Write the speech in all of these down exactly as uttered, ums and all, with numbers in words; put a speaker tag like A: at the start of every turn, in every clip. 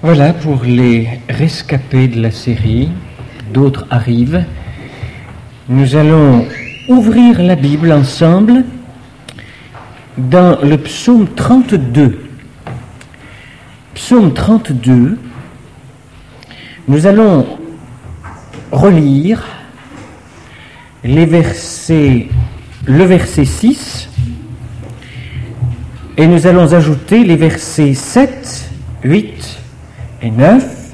A: Voilà pour les rescapés de la série. D'autres arrivent. Nous allons ouvrir la Bible ensemble dans le psaume trente-deux. Psaume trente-deux, nous allons relire les versets, le verset six, et nous allons ajouter les versets sept, huit et neuf.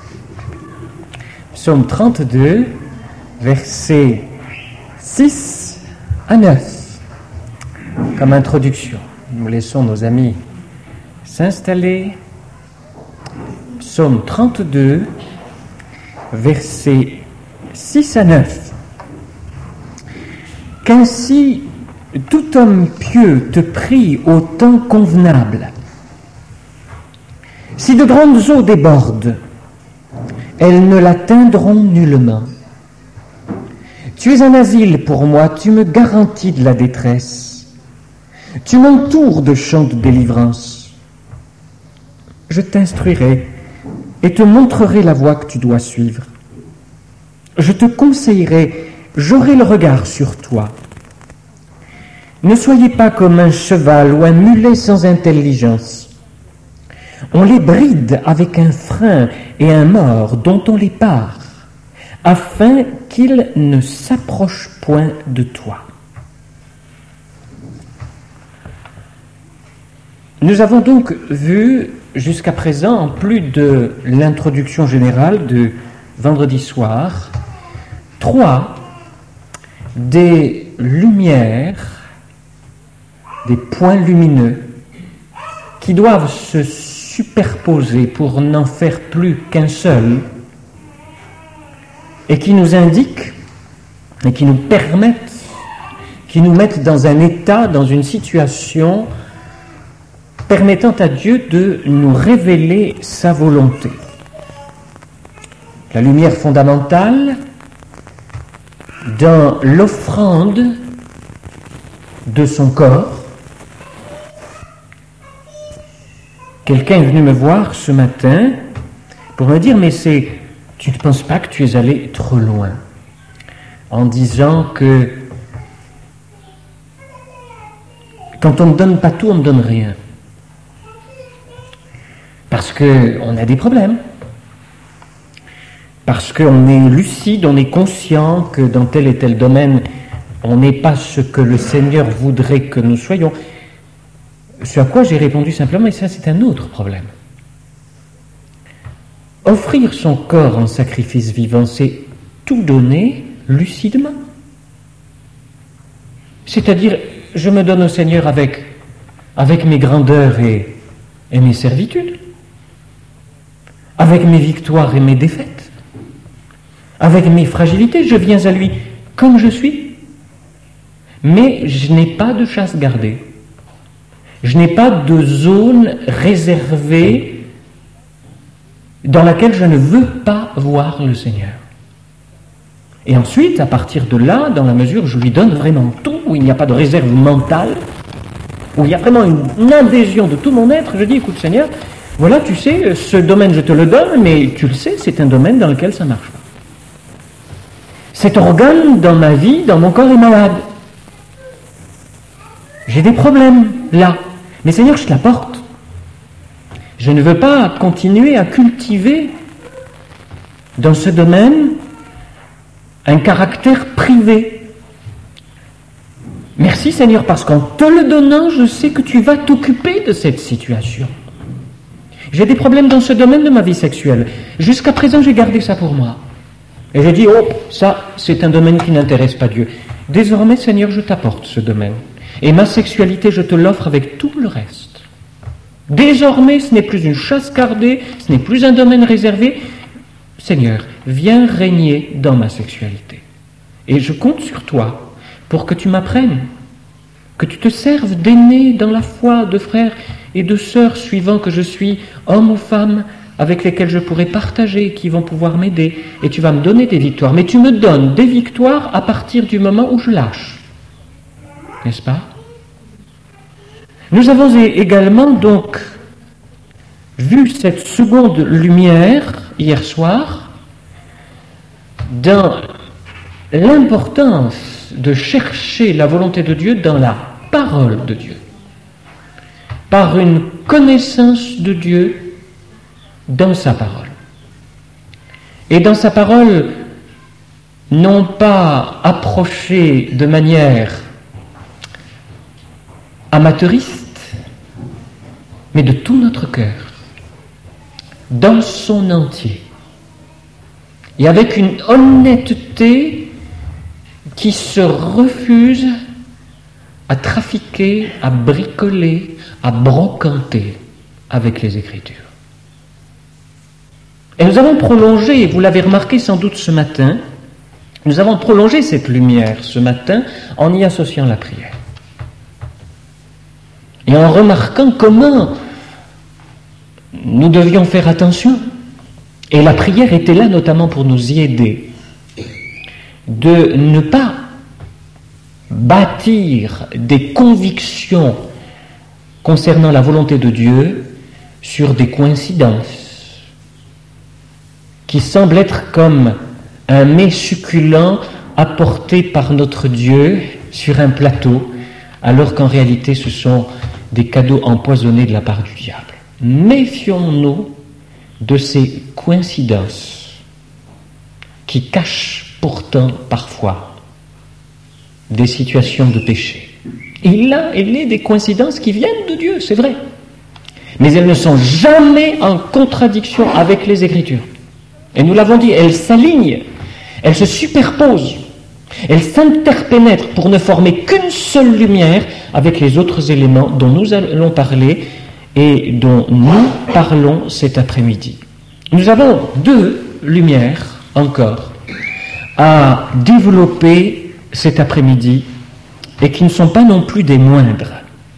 A: Psaume trente-deux, versets six à neuf. Comme introduction, nous laissons nos amis s'installer. Psaume trente-deux, versets six à neuf. Qu'ainsi tout homme pieux te prie au temps convenable. Si de grandes eaux débordent, elles ne l'atteindront nullement. Tu es un asile pour moi, tu me garantis de la détresse. Tu m'entoures de chants de délivrance. Je t'instruirai et te montrerai la voie que tu dois suivre. Je te conseillerai, j'aurai le regard sur toi. Ne soyez pas comme un cheval ou un mulet sans intelligence. On les bride avec un frein et un mors dont on les pare, afin qu'ils ne s'approchent point de toi. Nous avons donc vu jusqu'à présent, en plus de l'introduction générale de vendredi soir, trois des lumières, des points lumineux qui doivent se superposer pour n'en faire plus qu'un seul et qui nous indiquent et qui nous permettent, qui nous mettent dans un état, dans une situation permettant à Dieu de nous révéler sa volonté. La lumière fondamentale dans l'offrande de son corps. Quelqu'un est venu me voir ce matin pour me dire « Mais c'est, tu ne penses pas que tu es allé trop loin ?» en disant que quand on ne donne pas tout, on ne donne rien. Parce qu'on a des problèmes. Parce qu'on est lucide, on est conscient que dans tel et tel domaine, on n'est pas ce que le Seigneur voudrait que nous soyons. Ce à quoi j'ai répondu simplement, et ça c'est un autre problème. Offrir son corps en sacrifice vivant, c'est tout donner lucidement. C'est-à-dire, je me donne au Seigneur avec, avec mes grandeurs et, et mes servitudes. Avec mes victoires et mes défaites, avec mes fragilités, je viens à lui comme je suis. Mais je n'ai pas de chasse gardée. Je n'ai pas de zone réservée dans laquelle je ne veux pas voir le Seigneur. Et ensuite, à partir de là, dans la mesure où je lui donne vraiment tout, où il n'y a pas de réserve mentale, où il y a vraiment une, une adhésion de tout mon être, je dis, écoute Seigneur, voilà, tu sais, ce domaine, je te le donne, mais tu le sais, c'est un domaine dans lequel ça ne marche pas. Cet organe dans ma vie, dans mon corps est malade. J'ai des problèmes, là. Mais Seigneur, je te l'apporte. Je ne veux pas continuer à cultiver dans ce domaine un caractère privé. Merci Seigneur, parce qu'en te le donnant, je sais que tu vas t'occuper de cette situation. J'ai des problèmes dans ce domaine de ma vie sexuelle. Jusqu'à présent, j'ai gardé ça pour moi. Et j'ai dit, oh, ça, c'est un domaine qui n'intéresse pas Dieu. Désormais, Seigneur, je t'apporte ce domaine. Et ma sexualité, je te l'offre avec tout le reste. Désormais, ce n'est plus une chasse gardée, ce n'est plus un domaine réservé. Seigneur, viens régner dans ma sexualité. Et je compte sur toi pour que tu m'apprennes, que tu te serves d'aînés dans la foi, de frères et de sœurs suivant que je suis, homme ou femme, avec lesquels je pourrai partager, qui vont pouvoir m'aider, et tu vas me donner des victoires. Mais tu me donnes des victoires à partir du moment où je lâche. N'est-ce pas ? Nous avons également donc vu cette seconde lumière hier soir dans l'importance de chercher la volonté de Dieu dans la parole de Dieu, par une connaissance de Dieu dans sa parole. Et dans sa parole, non pas approchée de manière amateuriste, mais de tout notre cœur, dans son entier, et avec une honnêteté qui se refuse à trafiquer, à bricoler, à brocanter avec les Écritures. Et nous avons prolongé, vous l'avez remarqué sans doute ce matin, nous avons prolongé cette lumière ce matin en y associant la prière. Et en remarquant comment nous devions faire attention. Et la prière était là notamment pour nous y aider, de ne pas bâtir des convictions concernant la volonté de Dieu sur des coïncidences qui semblent être comme un mets succulent apporté par notre Dieu sur un plateau, alors qu'en réalité ce sont des cadeaux empoisonnés de la part du diable. Méfions-nous de ces coïncidences qui cachent pourtant parfois des situations de péché. Il a, il est des coïncidences qui viennent de Dieu, c'est vrai. Mais elles ne sont jamais en contradiction avec les Écritures. Et nous l'avons dit, elles s'alignent, elles se superposent, elles s'interpénètrent pour ne former qu'une seule lumière avec les autres éléments dont nous allons parler et dont nous parlons cet après-midi. Nous avons deux lumières encore à développer cet après-midi et qui ne sont pas non plus des moindres.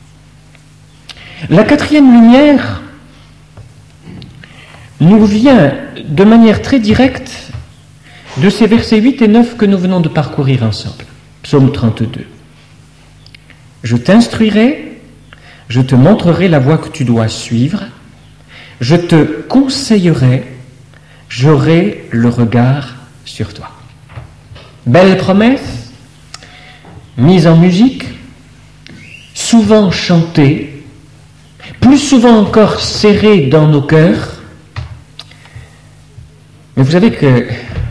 A: La quatrième lumière nous vient de manière très directe de ces versets huit et neuf que nous venons de parcourir ensemble. Psaume trente-deux. Je t'instruirai, je te montrerai la voie que tu dois suivre, je te conseillerai, j'aurai le regard sur toi. Belle promesse, mise en musique, souvent chantée, plus souvent encore serrée dans nos cœurs. Mais vous savez que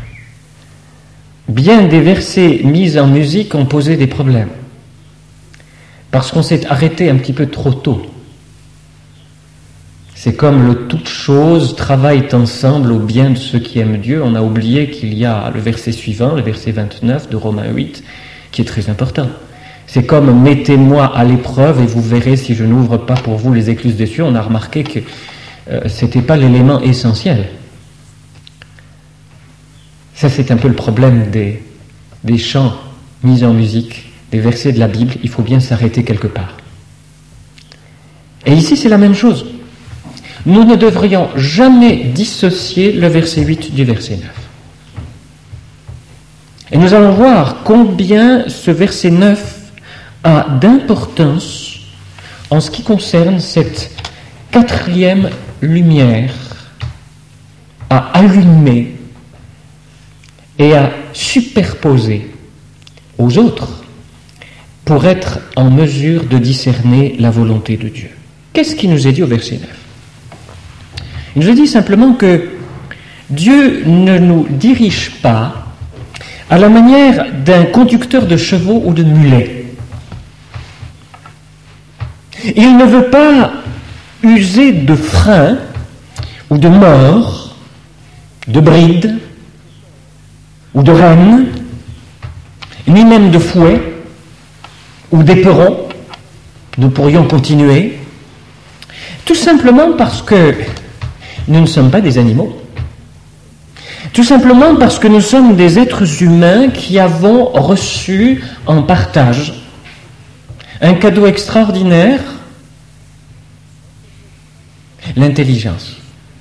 A: bien des versets mis en musique ont posé des problèmes, parce qu'on s'est arrêté un petit peu trop tôt. C'est comme le toutes choses travaillent ensemble au bien de ceux qui aiment Dieu. On a oublié qu'il y a le verset suivant, le verset vingt-neuf de Romains huit, qui est très important. C'est comme « mettez-moi à l'épreuve et vous verrez si je n'ouvre pas pour vous les écluses des cieux ». On a remarqué que euh, ce n'était pas l'élément essentiel. Ça, c'est un peu le problème des, des chants mis en musique, des versets de la Bible. Il faut bien s'arrêter quelque part. Et ici, c'est la même chose. Nous ne devrions jamais dissocier le verset huit du verset neuf. Et nous allons voir combien ce verset neuf a d'importance en ce qui concerne cette quatrième lumière à allumer et à superposer aux autres pour être en mesure de discerner la volonté de Dieu. Qu'est-ce qui nous est dit au verset neuf ? Il nous est dit simplement que Dieu ne nous dirige pas à la manière d'un conducteur de chevaux ou de mulets. Il ne veut pas user de frein ou de mors, de brides ou de rênes, ni même de fouet ou d'éperon. Nous pourrions continuer, tout simplement parce que nous ne sommes pas des animaux. Tout simplement parce que nous sommes des êtres humains qui avons reçu en partage un cadeau extraordinaire, l'intelligence.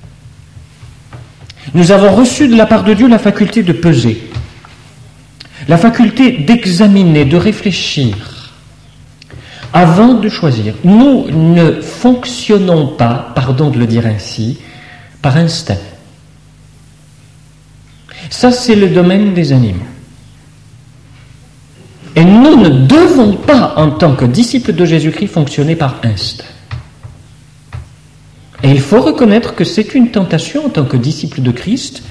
A: Nous avons reçu de la part de Dieu la faculté de peser, la faculté d'examiner, de réfléchir, avant de choisir. Nous ne fonctionnons pas, pardon de le dire ainsi, par instinct. Ça, c'est le domaine des animaux. Et nous ne devons pas, en tant que disciples de Jésus-Christ, fonctionner par instinct. Et il faut reconnaître que c'est une tentation, en tant que disciples de Christ,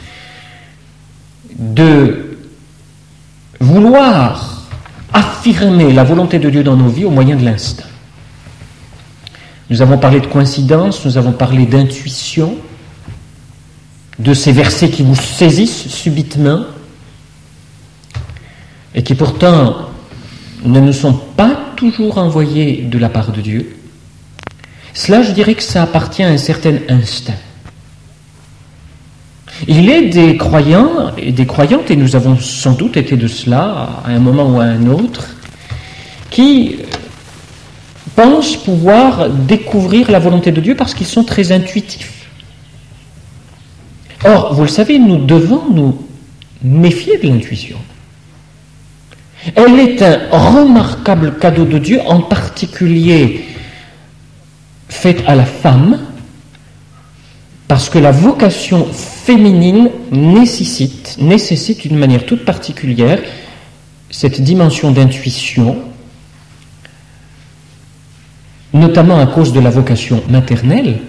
A: de vouloir affirmer la volonté de Dieu dans nos vies au moyen de l'instinct. Nous avons parlé de coïncidence, nous avons parlé d'intuition, de ces versets qui vous saisissent subitement et qui pourtant ne nous sont pas toujours envoyés de la part de Dieu. Cela, je dirais que ça appartient à un certain instinct. Il est des croyants et des croyantes, et nous avons sans doute été de cela à un moment ou à un autre, qui pensent pouvoir découvrir la volonté de Dieu parce qu'ils sont très intuitifs. Or, vous le savez, nous devons nous méfier de l'intuition. Elle est un remarquable cadeau de Dieu, en particulier faite à la femme, parce que la vocation féminine nécessite, nécessite d'une manière toute particulière cette dimension d'intuition, notamment à cause de la vocation maternelle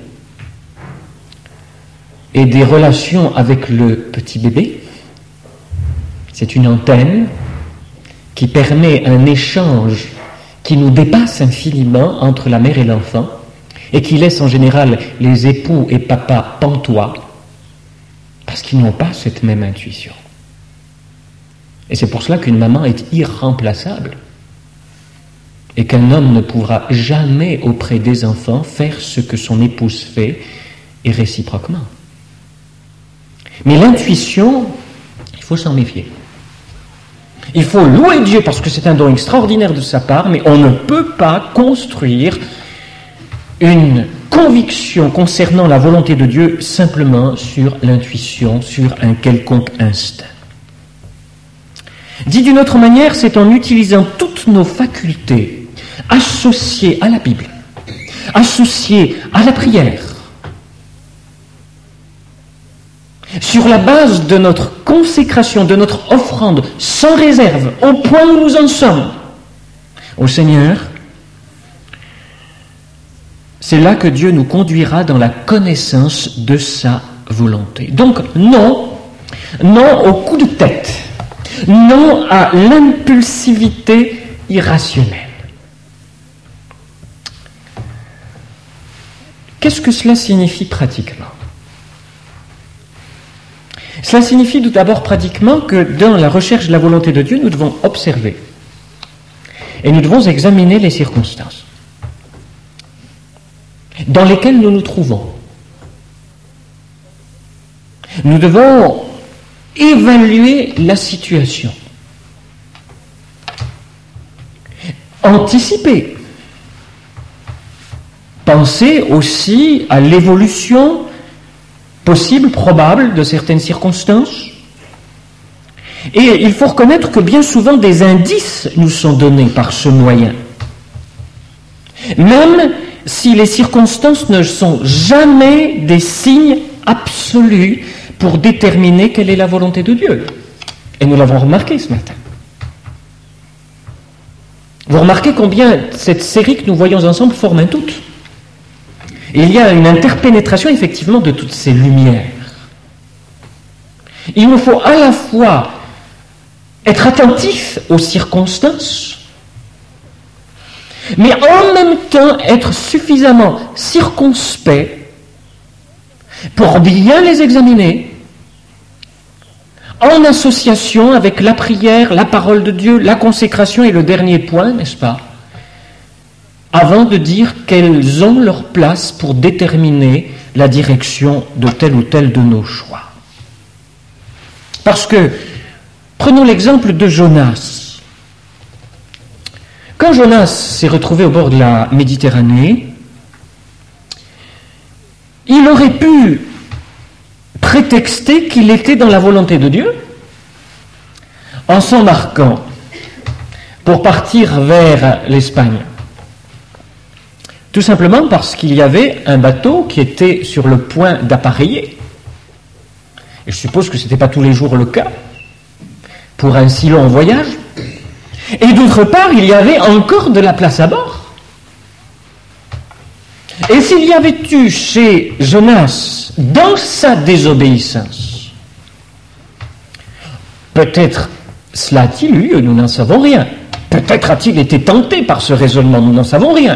A: et des relations avec le petit bébé. C'est une antenne qui permet un échange qui nous dépasse infiniment entre la mère et l'enfant et qui laisse en général les époux et papa pantois parce qu'ils n'ont pas cette même intuition. Et c'est pour cela qu'une maman est irremplaçable et qu'un homme ne pourra jamais auprès des enfants faire ce que son épouse fait et réciproquement. Mais l'intuition, il faut s'en méfier. Il faut louer Dieu parce que c'est un don extraordinaire de sa part, mais on ne peut pas construire une conviction concernant la volonté de Dieu simplement sur l'intuition, sur un quelconque instinct. Dit d'une autre manière, c'est en utilisant toutes nos facultés associées à la Bible, associées à la prière, sur la base de notre consécration, de notre offrande, sans réserve, au point où nous en sommes, au Seigneur, c'est là que Dieu nous conduira dans la connaissance de sa volonté. Donc, non, non au coup de tête, non à l'impulsivité irrationnelle. Qu'est-ce que cela signifie pratiquement ? Cela signifie tout d'abord pratiquement que dans la recherche de la volonté de Dieu, nous devons observer et nous devons examiner les circonstances dans lesquelles nous nous trouvons. Nous devons évaluer la situation, anticiper, penser aussi à l'évolution possible, probable de certaines circonstances. Et il faut reconnaître que bien souvent des indices nous sont donnés par ce moyen. Même si les circonstances ne sont jamais des signes absolus pour déterminer quelle est la volonté de Dieu. Et nous l'avons remarqué ce matin. Vous remarquez combien cette série que nous voyons ensemble forme un tout. Et il y a une interpénétration effectivement de toutes ces lumières. Il nous faut à la fois être attentif aux circonstances, mais en même temps être suffisamment circonspect pour bien les examiner, en association avec la prière, la parole de Dieu, la consécration et le dernier point, n'est-ce pas ? Avant de dire qu'elles ont leur place pour déterminer la direction de tel ou tel de nos choix. Parce que, prenons l'exemple de Jonas. Quand Jonas s'est retrouvé au bord de la Méditerranée, il aurait pu prétexter qu'il était dans la volonté de Dieu en s'embarquant pour partir vers l'Espagne. Tout simplement parce qu'il y avait un bateau qui était sur le point d'appareiller. Et je suppose que ce n'était pas tous les jours le cas, pour un si long voyage. Et d'autre part, il y avait encore de la place à bord. Et s'il y avait eu chez Jonas, dans sa désobéissance, peut-être cela a-t-il eu, nous n'en savons rien. Peut-être a-t-il été tenté par ce raisonnement, nous n'en savons rien.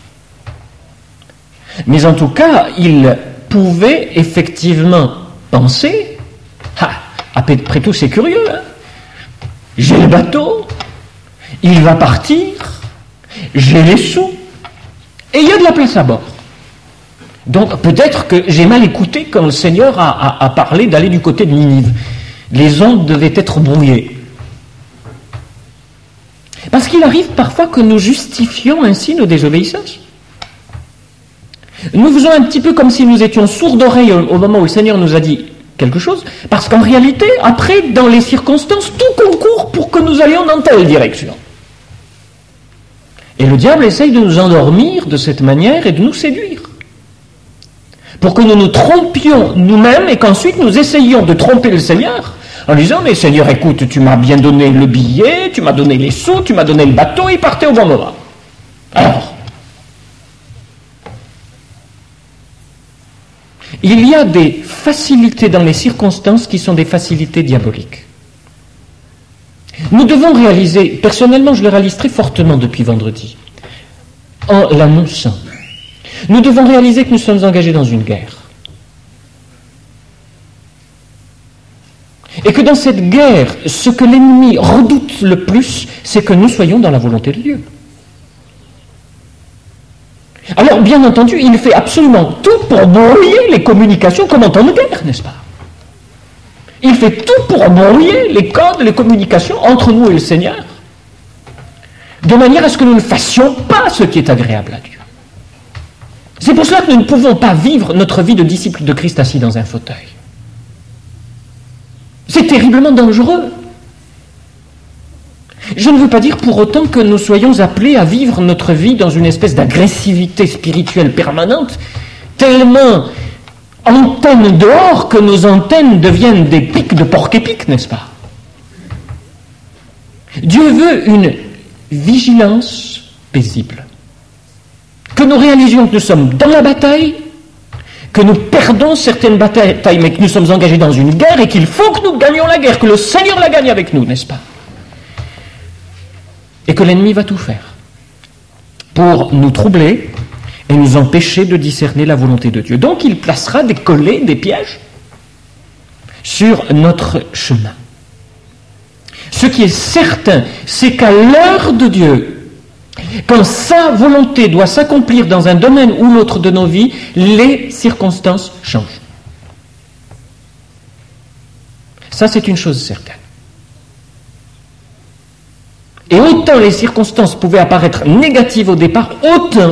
A: Mais en tout cas, il pouvait effectivement penser, ah, après tout c'est curieux, hein, j'ai le bateau, il va partir, j'ai les sous, et il y a de la place à bord. Donc peut-être que j'ai mal écouté quand le Seigneur a, a, a parlé d'aller du côté de Ninive. Les ondes devaient être brouillées. Parce qu'il arrive parfois que nous justifions ainsi nos désobéissances. Nous faisons un petit peu comme si nous étions sourds d'oreille au moment où le Seigneur nous a dit quelque chose, parce qu'en réalité, après, dans les circonstances, tout concourt pour que nous allions dans telle direction. Et le diable essaye de nous endormir de cette manière et de nous séduire, pour que nous nous trompions nous-mêmes et qu'ensuite nous essayions de tromper le Seigneur en disant « Mais Seigneur, écoute, tu m'as bien donné le billet, tu m'as donné les sous, tu m'as donné le bateau, il partait au bon moment. » Alors, il y a des facilités dans les circonstances qui sont des facilités diaboliques. Nous devons réaliser, personnellement je le réalise très fortement depuis vendredi, en l'annonçant, nous devons réaliser que nous sommes engagés dans une guerre. Et que dans cette guerre, ce que l'ennemi redoute le plus, c'est que nous soyons dans la volonté de Dieu. Alors, bien entendu, il fait absolument tout pour brouiller les communications comme en temps de guerre, n'est-ce pas? Il fait tout pour brouiller les codes, les communications entre nous et le Seigneur, de manière à ce que nous ne fassions pas ce qui est agréable à Dieu. C'est pour cela que nous ne pouvons pas vivre notre vie de disciple de Christ assis dans un fauteuil. C'est terriblement dangereux. Je ne veux pas dire pour autant que nous soyons appelés à vivre notre vie dans une espèce d'agressivité spirituelle permanente, tellement antennes dehors que nos antennes deviennent des pics de porc-épic, n'est-ce pas? Dieu veut une vigilance paisible. Que nous réalisions que nous sommes dans la bataille, que nous perdons certaines batailles, mais que nous sommes engagés dans une guerre et qu'il faut que nous gagnions la guerre, que le Seigneur la gagne avec nous, n'est-ce pas? Et que l'ennemi va tout faire pour nous troubler et nous empêcher de discerner la volonté de Dieu. Donc il placera des collets, des pièges sur notre chemin. Ce qui est certain, c'est qu'à l'heure de Dieu, quand sa volonté doit s'accomplir dans un domaine ou l'autre de nos vies, les circonstances changent. Ça, c'est une chose certaine. Et autant les circonstances pouvaient apparaître négatives au départ, autant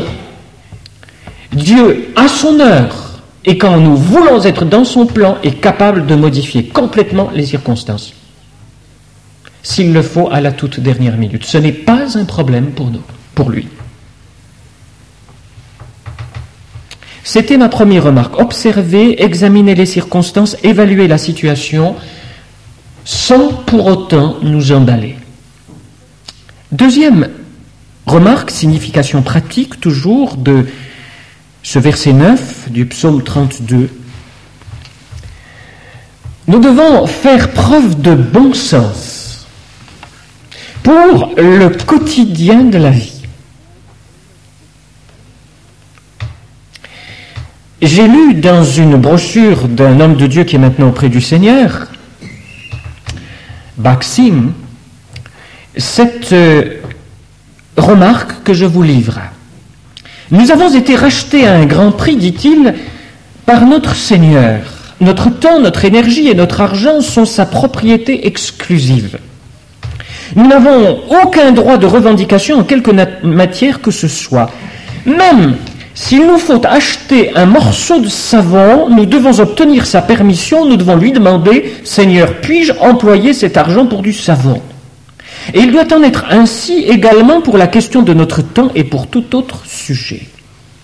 A: Dieu, à son heure, et quand nous voulons être dans son plan, est capable de modifier complètement les circonstances. S'il le faut, à la toute dernière minute. Ce n'est pas un problème pour nous, pour lui. C'était ma première remarque. Observer, examiner les circonstances, évaluer la situation, sans pour autant nous emballer. Deuxième remarque, signification pratique toujours de ce verset neuf du psaume trente-deux. Nous devons faire preuve de bon sens pour le quotidien de la vie. J'ai lu dans une brochure d'un homme de Dieu qui est maintenant auprès du Seigneur, Baxim, cette euh, remarque que je vous livre. Nous avons été rachetés à un grand prix, dit-il, par notre Seigneur. Notre temps, notre énergie et notre argent sont sa propriété exclusive. Nous n'avons aucun droit de revendication en quelque nat- matière que ce soit. Même s'il nous faut acheter un morceau de savon, nous devons obtenir sa permission, nous devons lui demander « Seigneur, puis-je employer cet argent pour du savon ?» Et il doit en être ainsi également pour la question de notre temps et pour tout autre sujet.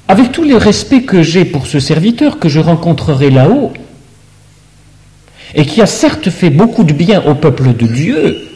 A: avec tout le respect que j'ai pour ce serviteur que je rencontrerai là-haut, et qui a certes fait beaucoup de bien au peuple de Dieu,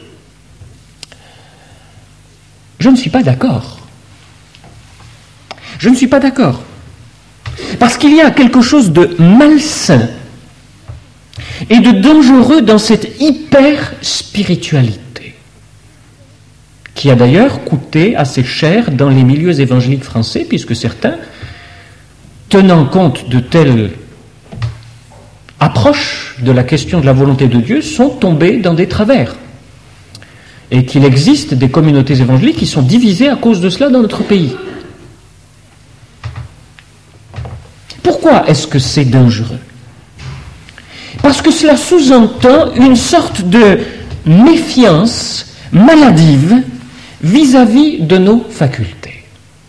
A: je ne suis pas d'accord. Je ne suis pas d'accord. Parce qu'il y a quelque chose de malsain et de dangereux dans cette hyper-spiritualité, qui a d'ailleurs coûté assez cher dans les milieux évangéliques français, puisque certains, tenant compte de telles approches de la question de la volonté de Dieu, sont tombés dans des travers. Et qu'il existe des communautés évangéliques qui sont divisées à cause de cela dans notre pays. Pourquoi est-ce que c'est dangereux ? Parce que cela sous-entend une sorte de méfiance maladive vis-à-vis de nos facultés.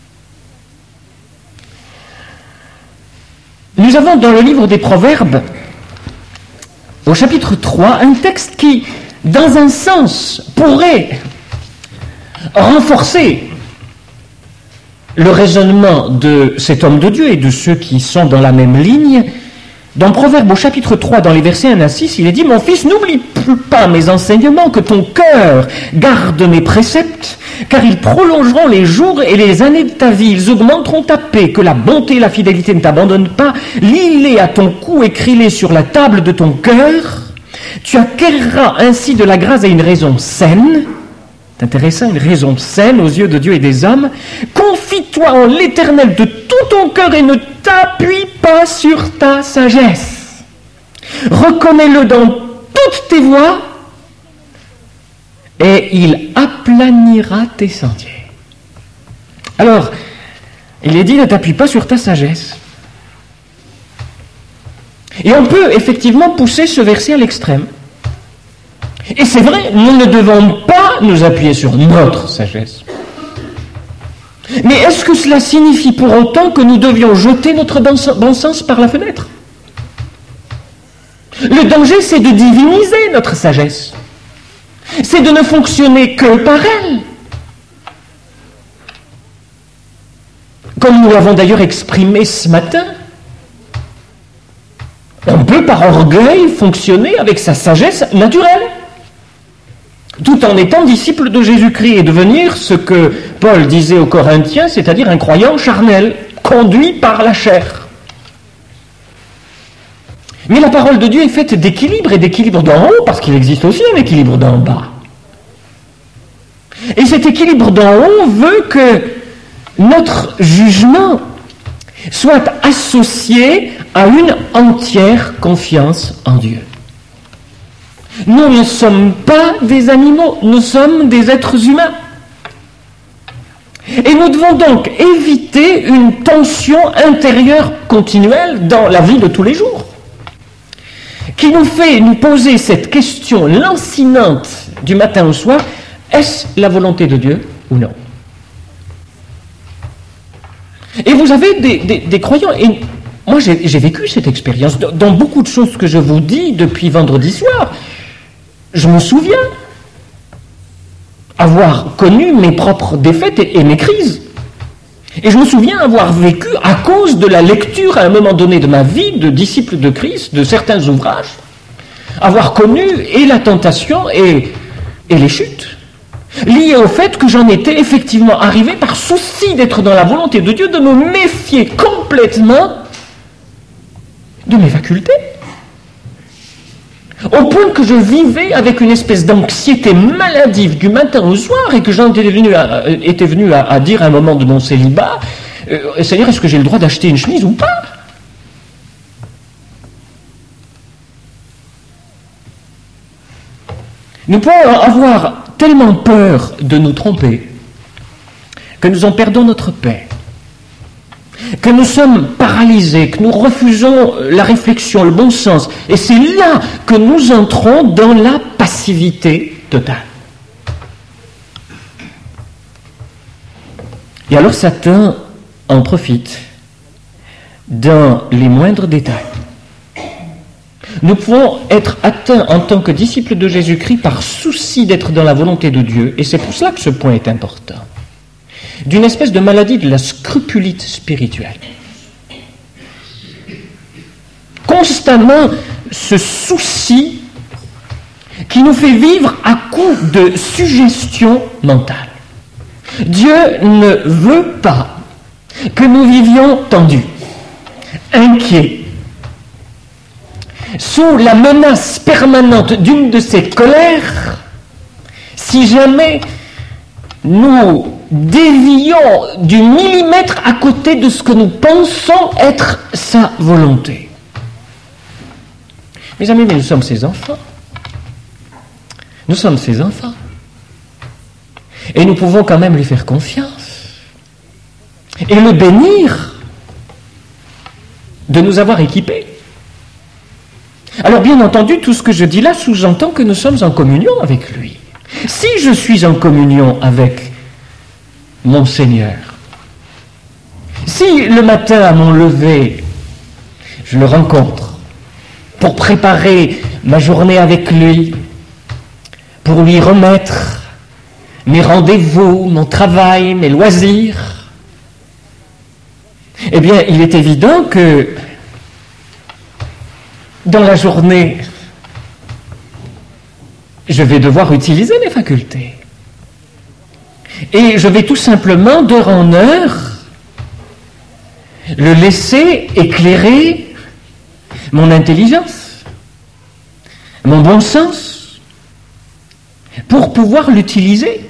A: Nous avons dans le livre des Proverbes, au chapitre trois, un texte qui, dans un sens, pourrait renforcer le raisonnement de cet homme de Dieu et de ceux qui sont dans la même ligne. Dans Proverbe au chapitre trois, dans les versets un à six, il est dit « Mon fils, n'oublie pas mes enseignements, que ton cœur garde mes préceptes, car ils prolongeront les jours et les années de ta vie, ils augmenteront ta paix, que la bonté et la fidélité ne t'abandonnent pas, lis-les à ton cou, écris-les sur la table de ton cœur, tu acquerras ainsi de la grâce et une raison saine. » C'est intéressant, une raison saine aux yeux de Dieu et des hommes. « Confie-toi en l'Éternel de tout ton cœur et ne t'appuie pas sur ta sagesse. Reconnais-le dans toutes tes voies et il aplanira tes sentiers. » Alors, il est dit, ne t'appuie pas sur ta sagesse. Et on peut effectivement pousser ce verset à l'extrême. Et c'est vrai, nous ne devons pas nous appuyer sur notre sagesse. Mais est-ce que cela signifie pour autant que nous devions jeter notre bon sens par la fenêtre ? Le danger, c'est de diviniser notre sagesse. C'est de ne fonctionner que par elle. Comme nous l'avons d'ailleurs exprimé ce matin, on peut par orgueil fonctionner avec sa sagesse naturelle, tout en étant disciple de Jésus-Christ et devenir ce que Paul disait aux Corinthiens, c'est-à-dire un croyant charnel, conduit par la chair. Mais la parole de Dieu est faite d'équilibre, et d'équilibre d'en haut, parce qu'il existe aussi un équilibre d'en bas. Et cet équilibre d'en haut veut que notre jugement soit associé à une entière confiance en Dieu. Nous ne sommes pas des animaux, nous sommes des êtres humains. Et nous devons donc éviter une tension intérieure continuelle dans la vie de tous les jours, qui nous fait nous poser cette question lancinante du matin au soir, est-ce la volonté de Dieu ou non ? Et vous avez des, des, des croyants, et moi j'ai, j'ai vécu cette expérience, dans beaucoup de choses que je vous dis depuis vendredi soir. Je me souviens avoir connu mes propres défaites et, et mes crises. Et je me souviens avoir vécu, à cause de la lecture à un moment donné de ma vie, de disciple de Christ, de certains ouvrages, avoir connu et la tentation et, et les chutes, liées au fait que j'en étais effectivement arrivé, par souci d'être dans la volonté de Dieu, de me méfier complètement de mes facultés. Au point que je vivais avec une espèce d'anxiété maladive du matin au soir et que j'en étais venu à, était venu à, à dire à un moment de mon célibat, euh, c'est-à-dire, est-ce que j'ai le droit d'acheter une chemise ou pas ? Nous pouvons avoir tellement peur de nous tromper que nous en perdons notre paix, que nous sommes paralysés, que nous refusons la réflexion, le bon sens. Et c'est là que nous entrons dans la passivité totale. Et alors Satan en profite dans les moindres détails. Nous pouvons être atteints en tant que disciples de Jésus-Christ par souci d'être dans la volonté de Dieu, et c'est pour cela que ce point est important. d'une espèce de maladie de la scrupulite spirituelle. Constamment ce souci qui nous fait vivre à coup de suggestion mentale. Dieu ne veut pas que nous vivions tendus, inquiets, sous la menace permanente d'une de ses colères, si jamais nous dévions du millimètre à côté de ce que nous pensons être sa volonté. Mes amis, mais nous sommes ses enfants. Nous sommes ses enfants. Et nous pouvons quand même lui faire confiance. Et le bénir de nous avoir équipés. Alors bien entendu, tout ce que je dis là sous-entend que nous sommes en communion avec lui. Si je suis en communion avec mon Seigneur, si le matin à mon lever, je le rencontre pour préparer ma journée avec lui, pour lui remettre mes rendez-vous, mon travail, mes loisirs, eh bien, il est évident que dans la journée, je vais devoir utiliser mes facultés. Et je vais tout simplement, d'heure en heure, le laisser éclairer mon intelligence, mon bon sens, pour pouvoir l'utiliser.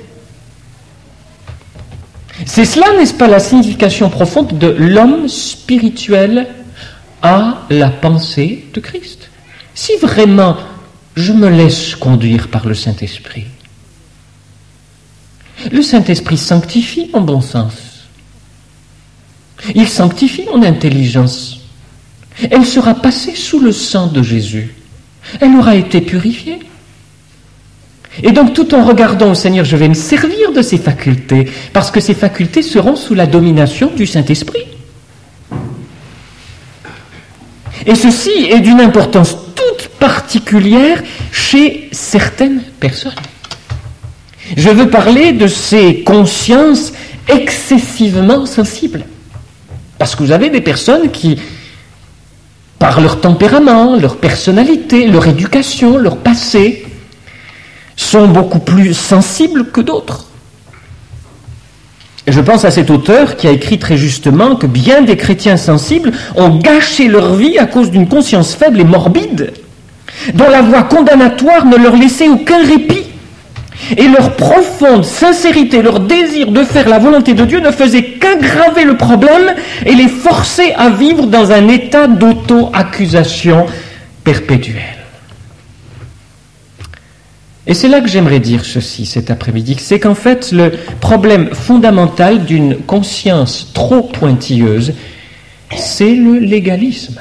A: C'est cela, n'est-ce pas, la signification profonde de l'homme spirituel à la pensée de Christ. Si vraiment je me laisse conduire par le Saint-Esprit, le Saint-Esprit sanctifie mon bon sens. Il sanctifie mon intelligence. Elle sera passée sous le sang de Jésus. Elle aura été purifiée. Et donc, tout en regardant au Seigneur, je vais me servir de ces facultés, parce que ces facultés seront sous la domination du Saint-Esprit. Et ceci est d'une importance toute particulière chez certaines personnes. Je veux parler de ces consciences excessivement sensibles. Parce que vous avez des personnes qui, par leur tempérament, leur personnalité, leur éducation, leur passé, sont beaucoup plus sensibles que d'autres. Et je pense à cet auteur qui a écrit très justement que bien des chrétiens sensibles ont gâché leur vie à cause d'une conscience faible et morbide, dont la voix condamnatoire ne leur laissait aucun répit. Et leur profonde sincérité, leur désir de faire la volonté de Dieu ne faisait qu'aggraver le problème et les forcer à vivre dans un état d'auto-accusation perpétuelle. Et c'est là que j'aimerais dire ceci cet après-midi, c'est qu'en fait le problème fondamental d'une conscience trop pointilleuse, c'est le légalisme.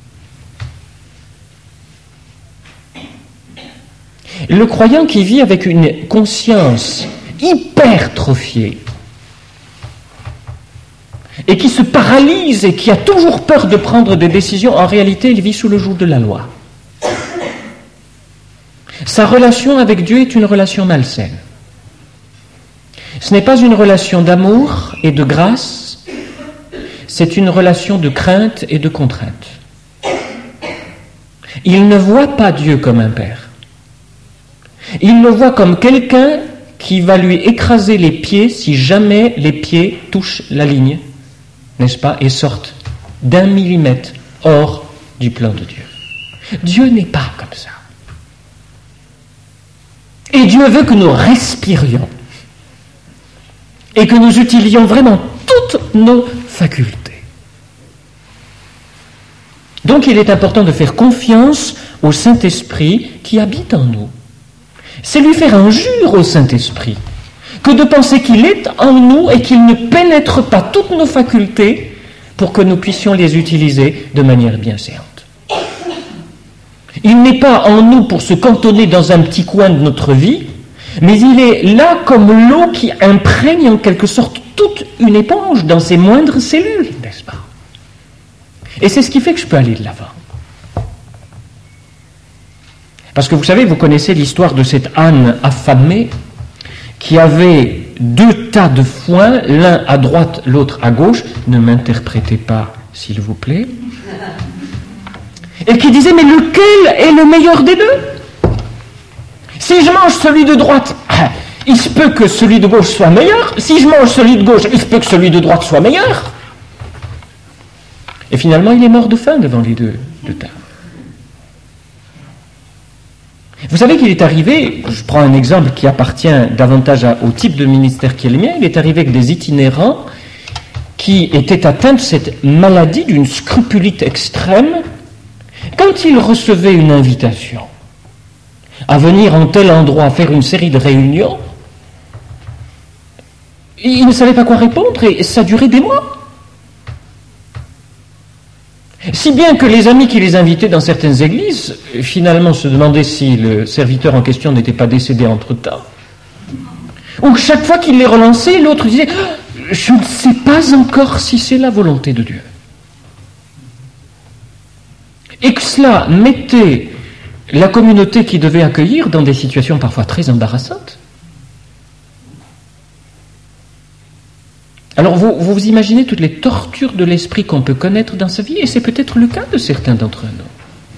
A: Le croyant qui vit avec une conscience hypertrophiée et qui se paralyse et qui a toujours peur de prendre des décisions, en réalité, il vit sous le joug de la loi. Sa relation avec Dieu est une relation malsaine. Ce n'est pas une relation d'amour et de grâce, c'est une relation de crainte et de contrainte. Il ne voit pas Dieu comme un père. Il le voit comme quelqu'un qui va lui écraser les pieds si jamais les pieds touchent la ligne, n'est-ce pas, et sortent d'un millimètre hors du plan de Dieu. Dieu n'est pas comme ça. Et Dieu veut que nous respirions et que nous utilisions vraiment toutes nos facultés. Donc il est important de faire confiance au Saint-Esprit qui habite en nous. C'est lui faire injure au Saint-Esprit que de penser qu'il est en nous et qu'il ne pénètre pas toutes nos facultés pour que nous puissions les utiliser de manière bienséante. Il n'est pas en nous pour se cantonner dans un petit coin de notre vie, mais il est là comme l'eau qui imprègne en quelque sorte toute une éponge dans ses moindres cellules, n'est-ce pas? Et c'est ce qui fait que je peux aller de l'avant. Parce que vous savez, vous connaissez l'histoire de cette âne affamée qui avait deux tas de foin, l'un à droite, l'autre à gauche, ne m'interprétez pas, s'il vous plaît, et qui disait, mais lequel est le meilleur des deux? Si je mange celui de droite, il se peut que celui de gauche soit meilleur. Si je mange celui de gauche, il se peut que celui de droite soit meilleur. Et finalement, il est mort de faim devant les deux, deux tas. Vous savez qu'il est arrivé, je prends un exemple qui appartient davantage à, au type de ministère qui est le mien, il est arrivé avec des itinérants qui étaient atteints de cette maladie d'une scrupulite extrême. Quand ils recevaient une invitation à venir en tel endroit faire une série de réunions, ils ne savaient pas quoi répondre et ça durait des mois. Si bien que les amis qui les invitaient dans certaines églises, finalement se demandaient si le serviteur en question n'était pas décédé entre-temps. Ou que chaque fois qu'il les relançait, l'autre disait « Je ne sais pas encore si c'est la volonté de Dieu ». Et que cela mettait la communauté qui devait accueillir dans des situations parfois très embarrassantes. Alors vous, vous vous imaginez toutes les tortures de l'esprit qu'on peut connaître dans sa vie, et c'est peut-être le cas de certains d'entre nous,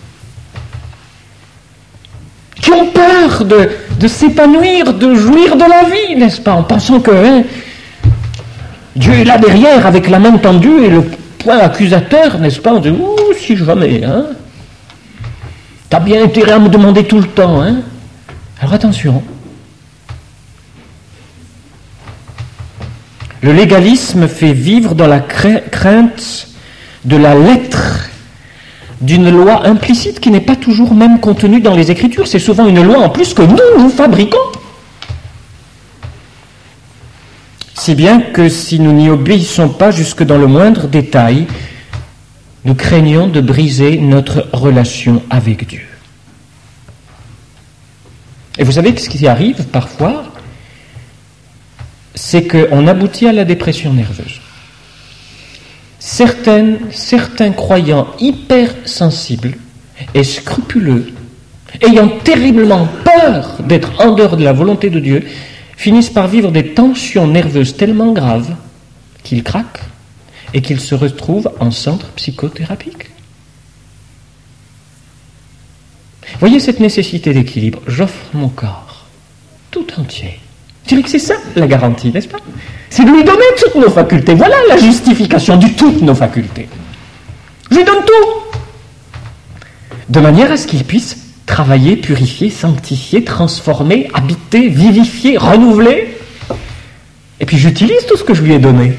A: qui ont peur de, de s'épanouir, de jouir de la vie, n'est-ce pas, en pensant que hein, Dieu est là derrière avec la main tendue et le poing accusateur, n'est-ce pas, on dit « Ouh, si jamais, hein, t'as bien intérêt à me demander tout le temps, hein ». Alors attention. Le légalisme fait vivre dans la crainte de la lettre d'une loi implicite qui n'est pas toujours même contenue dans les Écritures. C'est souvent une loi en plus que nous, nous fabriquons. Si bien que si nous n'y obéissons pas jusque dans le moindre détail, nous craignons de briser notre relation avec Dieu. Et vous savez ce qui arrive parfois, c'est qu'on aboutit à la dépression nerveuse. Certaines, certains croyants hypersensibles et scrupuleux, ayant terriblement peur d'être en dehors de la volonté de Dieu, finissent par vivre des tensions nerveuses tellement graves qu'ils craquent et qu'ils se retrouvent en centre psychothérapique. Voyez cette nécessité d'équilibre. J'offre mon corps tout entier. Je dirais que c'est ça la garantie, n'est-ce pas? C'est de lui donner toutes nos facultés. Voilà la justification de toutes nos facultés. Je lui donne tout. De manière à ce qu'il puisse travailler, purifier, sanctifier, transformer, habiter, vivifier, renouveler. Et puis j'utilise tout ce que je lui ai donné.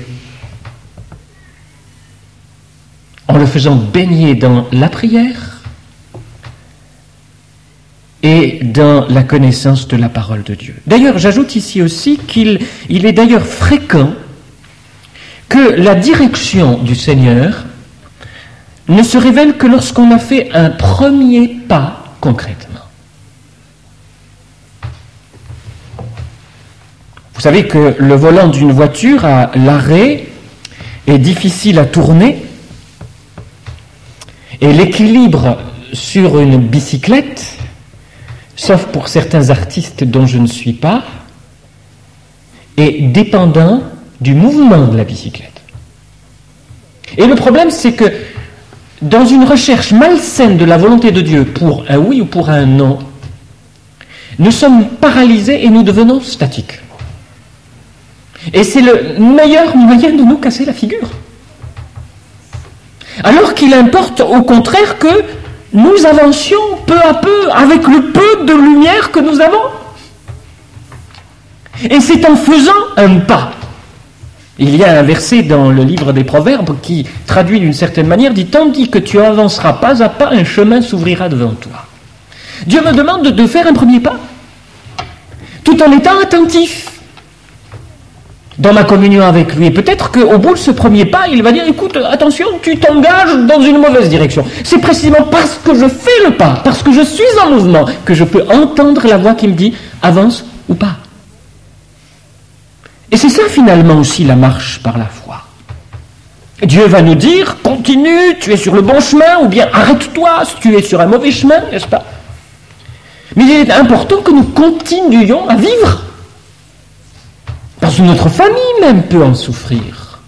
A: En le faisant baigner dans la prière et dans la connaissance de la parole de Dieu. D'ailleurs, j'ajoute ici aussi qu'il il est d'ailleurs fréquent que la direction du Seigneur ne se révèle que lorsqu'on a fait un premier pas concrètement. Vous savez que le volant d'une voiture à l'arrêt est difficile à tourner et l'équilibre sur une bicyclette, sauf pour certains artistes dont je ne suis pas, est dépendant du mouvement de la bicyclette. Et le problème, c'est que dans une recherche malsaine de la volonté de Dieu pour un oui ou pour un non, nous sommes paralysés et nous devenons statiques. Et c'est le meilleur moyen de nous casser la figure. Alors qu'il importe au contraire que nous avancions peu à peu avec le peu de lumière que nous avons. Et c'est en faisant un pas. Il y a un verset dans le livre des Proverbes qui traduit d'une certaine manière, dit « Tandis que tu avanceras pas à pas, un chemin s'ouvrira devant toi. » Dieu me demande de faire un premier pas, tout en étant attentif dans ma communion avec lui. Peut-être qu'au bout de ce premier pas, il va dire « Écoute, attention, tu t'engages dans une mauvaise direction. » C'est précisément parce que je fais le pas, parce que je suis en mouvement, que je peux entendre la voix qui me dit « Avance ou pas ». Et c'est ça finalement aussi la marche par la foi. Dieu va nous dire « Continue, tu es sur le bon chemin » ou bien « Arrête-toi si tu es sur un mauvais chemin », n'est-ce pas? Mais il est important que nous continuions à vivre. Parce que notre famille même peut en souffrir.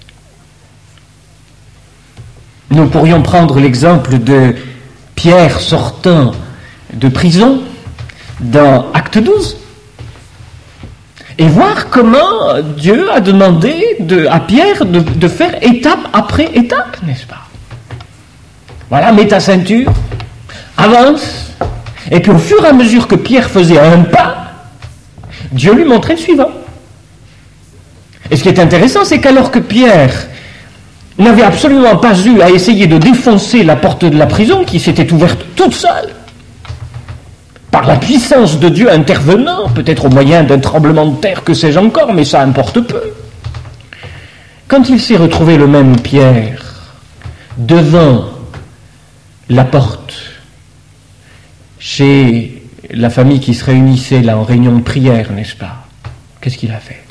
A: Nous pourrions prendre l'exemple de Pierre sortant de prison dans Acte douze et voir comment Dieu a demandé de, à Pierre de, de faire étape après étape, n'est-ce pas? Voilà, mets ta ceinture, avance, et puis au fur et à mesure que Pierre faisait un pas, Dieu lui montrait le suivant. Et ce qui est intéressant, c'est qu'alors que Pierre n'avait absolument pas eu à essayer de défoncer la porte de la prison, qui s'était ouverte toute seule, par la puissance de Dieu intervenant, peut-être au moyen d'un tremblement de terre, que sais-je encore, mais ça importe peu. Quand il s'est retrouvé le même Pierre devant la porte chez la famille qui se réunissait là en réunion de prière, n'est-ce pas? Qu'est-ce qu'il a fait?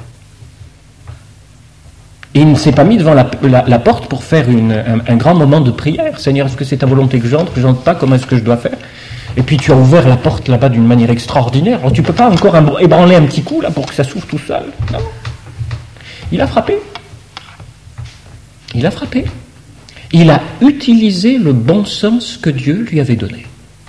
A: Il ne s'est pas mis devant la, la, la porte pour faire une, un, un grand moment de prière. Seigneur, est-ce que c'est ta volonté que j'entre? Que j'entre pas? Comment est-ce que je dois faire? Et puis tu as ouvert la porte là-bas d'une manière extraordinaire. Alors tu ne peux pas encore ébranler un petit coup là pour que ça s'ouvre tout seul? Non. Il a frappé. Il a frappé. Il a utilisé le bon sens que Dieu lui avait donné.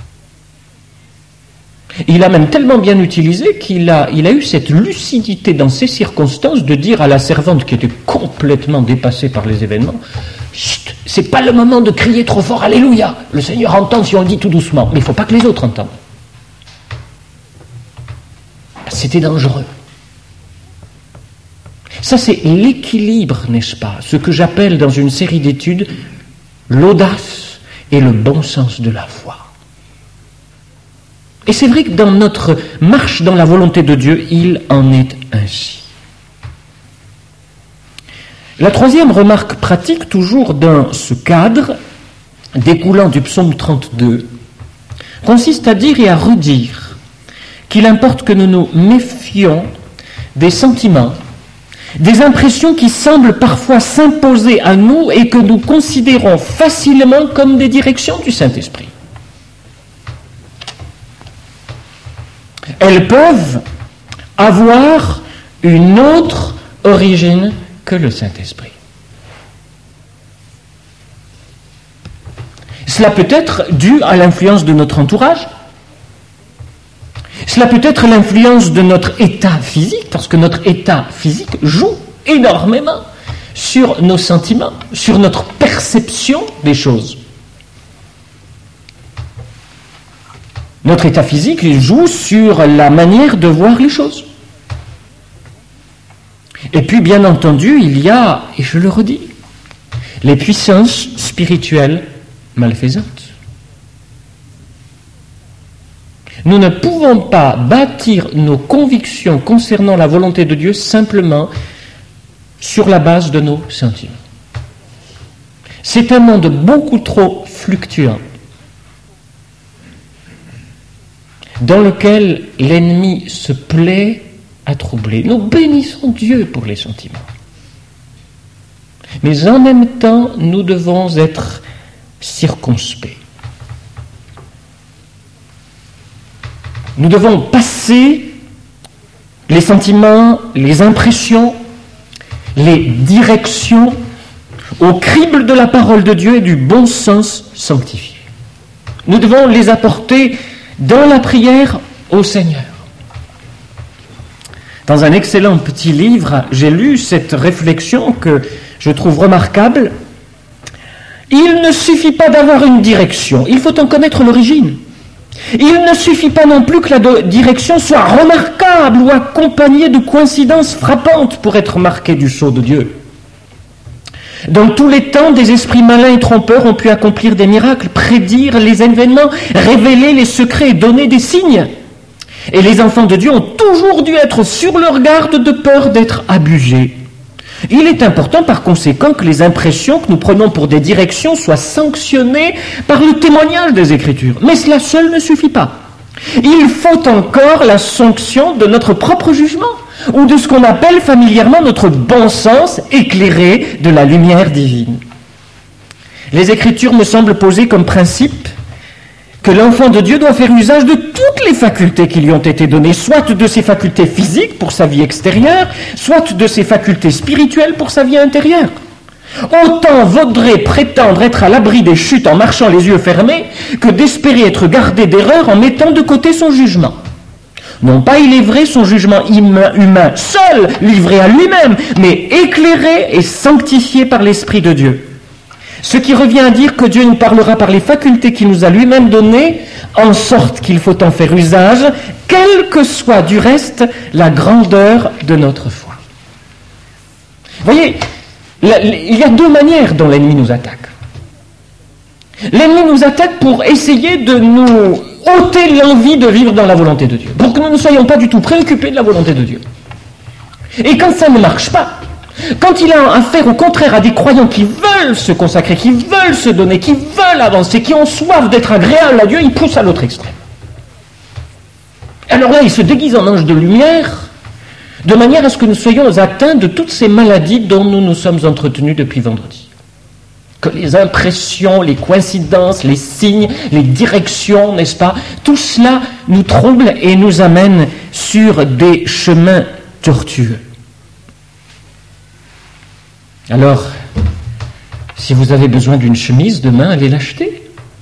A: Il a même tellement bien utilisé qu'il a, il a eu cette lucidité dans ces circonstances de dire à la servante qui était complètement dépassée par les événements, chut, c'est pas le moment de crier trop fort, alléluia, le Seigneur entend si on le dit tout doucement, mais il ne faut pas que les autres entendent. C'était dangereux. Ça, c'est l'équilibre, n'est-ce pas? Ce que j'appelle dans une série d'études l'audace et le bon sens de la foi. Et c'est vrai que dans notre marche dans la volonté de Dieu, il en est ainsi. La troisième remarque pratique, toujours dans ce cadre, découlant du psaume trente-deux, consiste à dire et à redire qu'il importe que nous nous méfions des sentiments, des impressions qui semblent parfois s'imposer à nous et que nous considérons facilement comme des directions du Saint-Esprit. Elles peuvent avoir une autre origine que le Saint-Esprit. Cela peut être dû à l'influence de notre entourage. Cela peut être l'influence de notre état physique, parce que notre état physique joue énormément sur nos sentiments, sur notre perception des choses. Notre état physique il joue sur la manière de voir les choses. Et puis, bien entendu, il y a, et je le redis, les puissances spirituelles malfaisantes. Nous ne pouvons pas bâtir nos convictions concernant la volonté de Dieu simplement sur la base de nos sentiments. C'est un monde beaucoup trop fluctuant, dans lequel l'ennemi se plaît à troubler. Nous bénissons Dieu pour les sentiments. Mais en même temps, nous devons être circonspects. Nous devons passer les sentiments, les impressions, les directions au crible de la parole de Dieu et du bon sens sanctifié. Nous devons les apporter dans la prière au Seigneur. Dans un excellent petit livre, j'ai lu cette réflexion que je trouve remarquable. Il ne suffit pas d'avoir une direction, il faut en connaître l'origine. Il ne suffit pas non plus que la direction soit remarquable ou accompagnée de coïncidences frappantes pour être marquée du sceau de Dieu. Dans tous les temps, des esprits malins et trompeurs ont pu accomplir des miracles, prédire les événements, révéler les secrets et donner des signes. Et les enfants de Dieu ont toujours dû être sur leur garde de peur d'être abusés. Il est important par conséquent que les impressions que nous prenons pour des directions soient sanctionnées par le témoignage des Écritures. Mais cela seul ne suffit pas. Il faut encore la sanction de notre propre jugement, ou de ce qu'on appelle familièrement notre bon sens éclairé de la lumière divine. Les Écritures me semblent poser comme principe que l'enfant de Dieu doit faire usage de toutes les facultés qui lui ont été données, soit de ses facultés physiques pour sa vie extérieure, soit de ses facultés spirituelles pour sa vie intérieure. Autant vaudrait prétendre être à l'abri des chutes en marchant les yeux fermés que d'espérer être gardé d'erreur en mettant de côté son jugement. Non pas, il est vrai, son jugement humain seul, livré à lui-même, mais éclairé et sanctifié par l'Esprit de Dieu. Ce qui revient à dire que Dieu nous parlera par les facultés qu'il nous a lui-même données, en sorte qu'il faut en faire usage, quelle que soit du reste la grandeur de notre foi. Vous voyez, il y a deux manières dont l'ennemi nous attaque. L'ennemi nous attaque pour essayer de nous ôter l'envie de vivre dans la volonté de Dieu, pour que nous ne soyons pas du tout préoccupés de la volonté de Dieu. Et quand ça ne marche pas, quand il a affaire au contraire à des croyants qui veulent se consacrer, qui veulent se donner, qui veulent avancer, qui ont soif d'être agréables à Dieu, il pousse à l'autre extrême. Alors là, il se déguise en ange de lumière, de manière à ce que nous soyons atteints de toutes ces maladies dont nous nous sommes entretenus depuis vendredi. Que les impressions, les coïncidences, les signes, les directions, n'est-ce pas, tout cela nous trouble et nous amène sur des chemins tortueux. Alors, si vous avez besoin d'une chemise demain, allez l'acheter.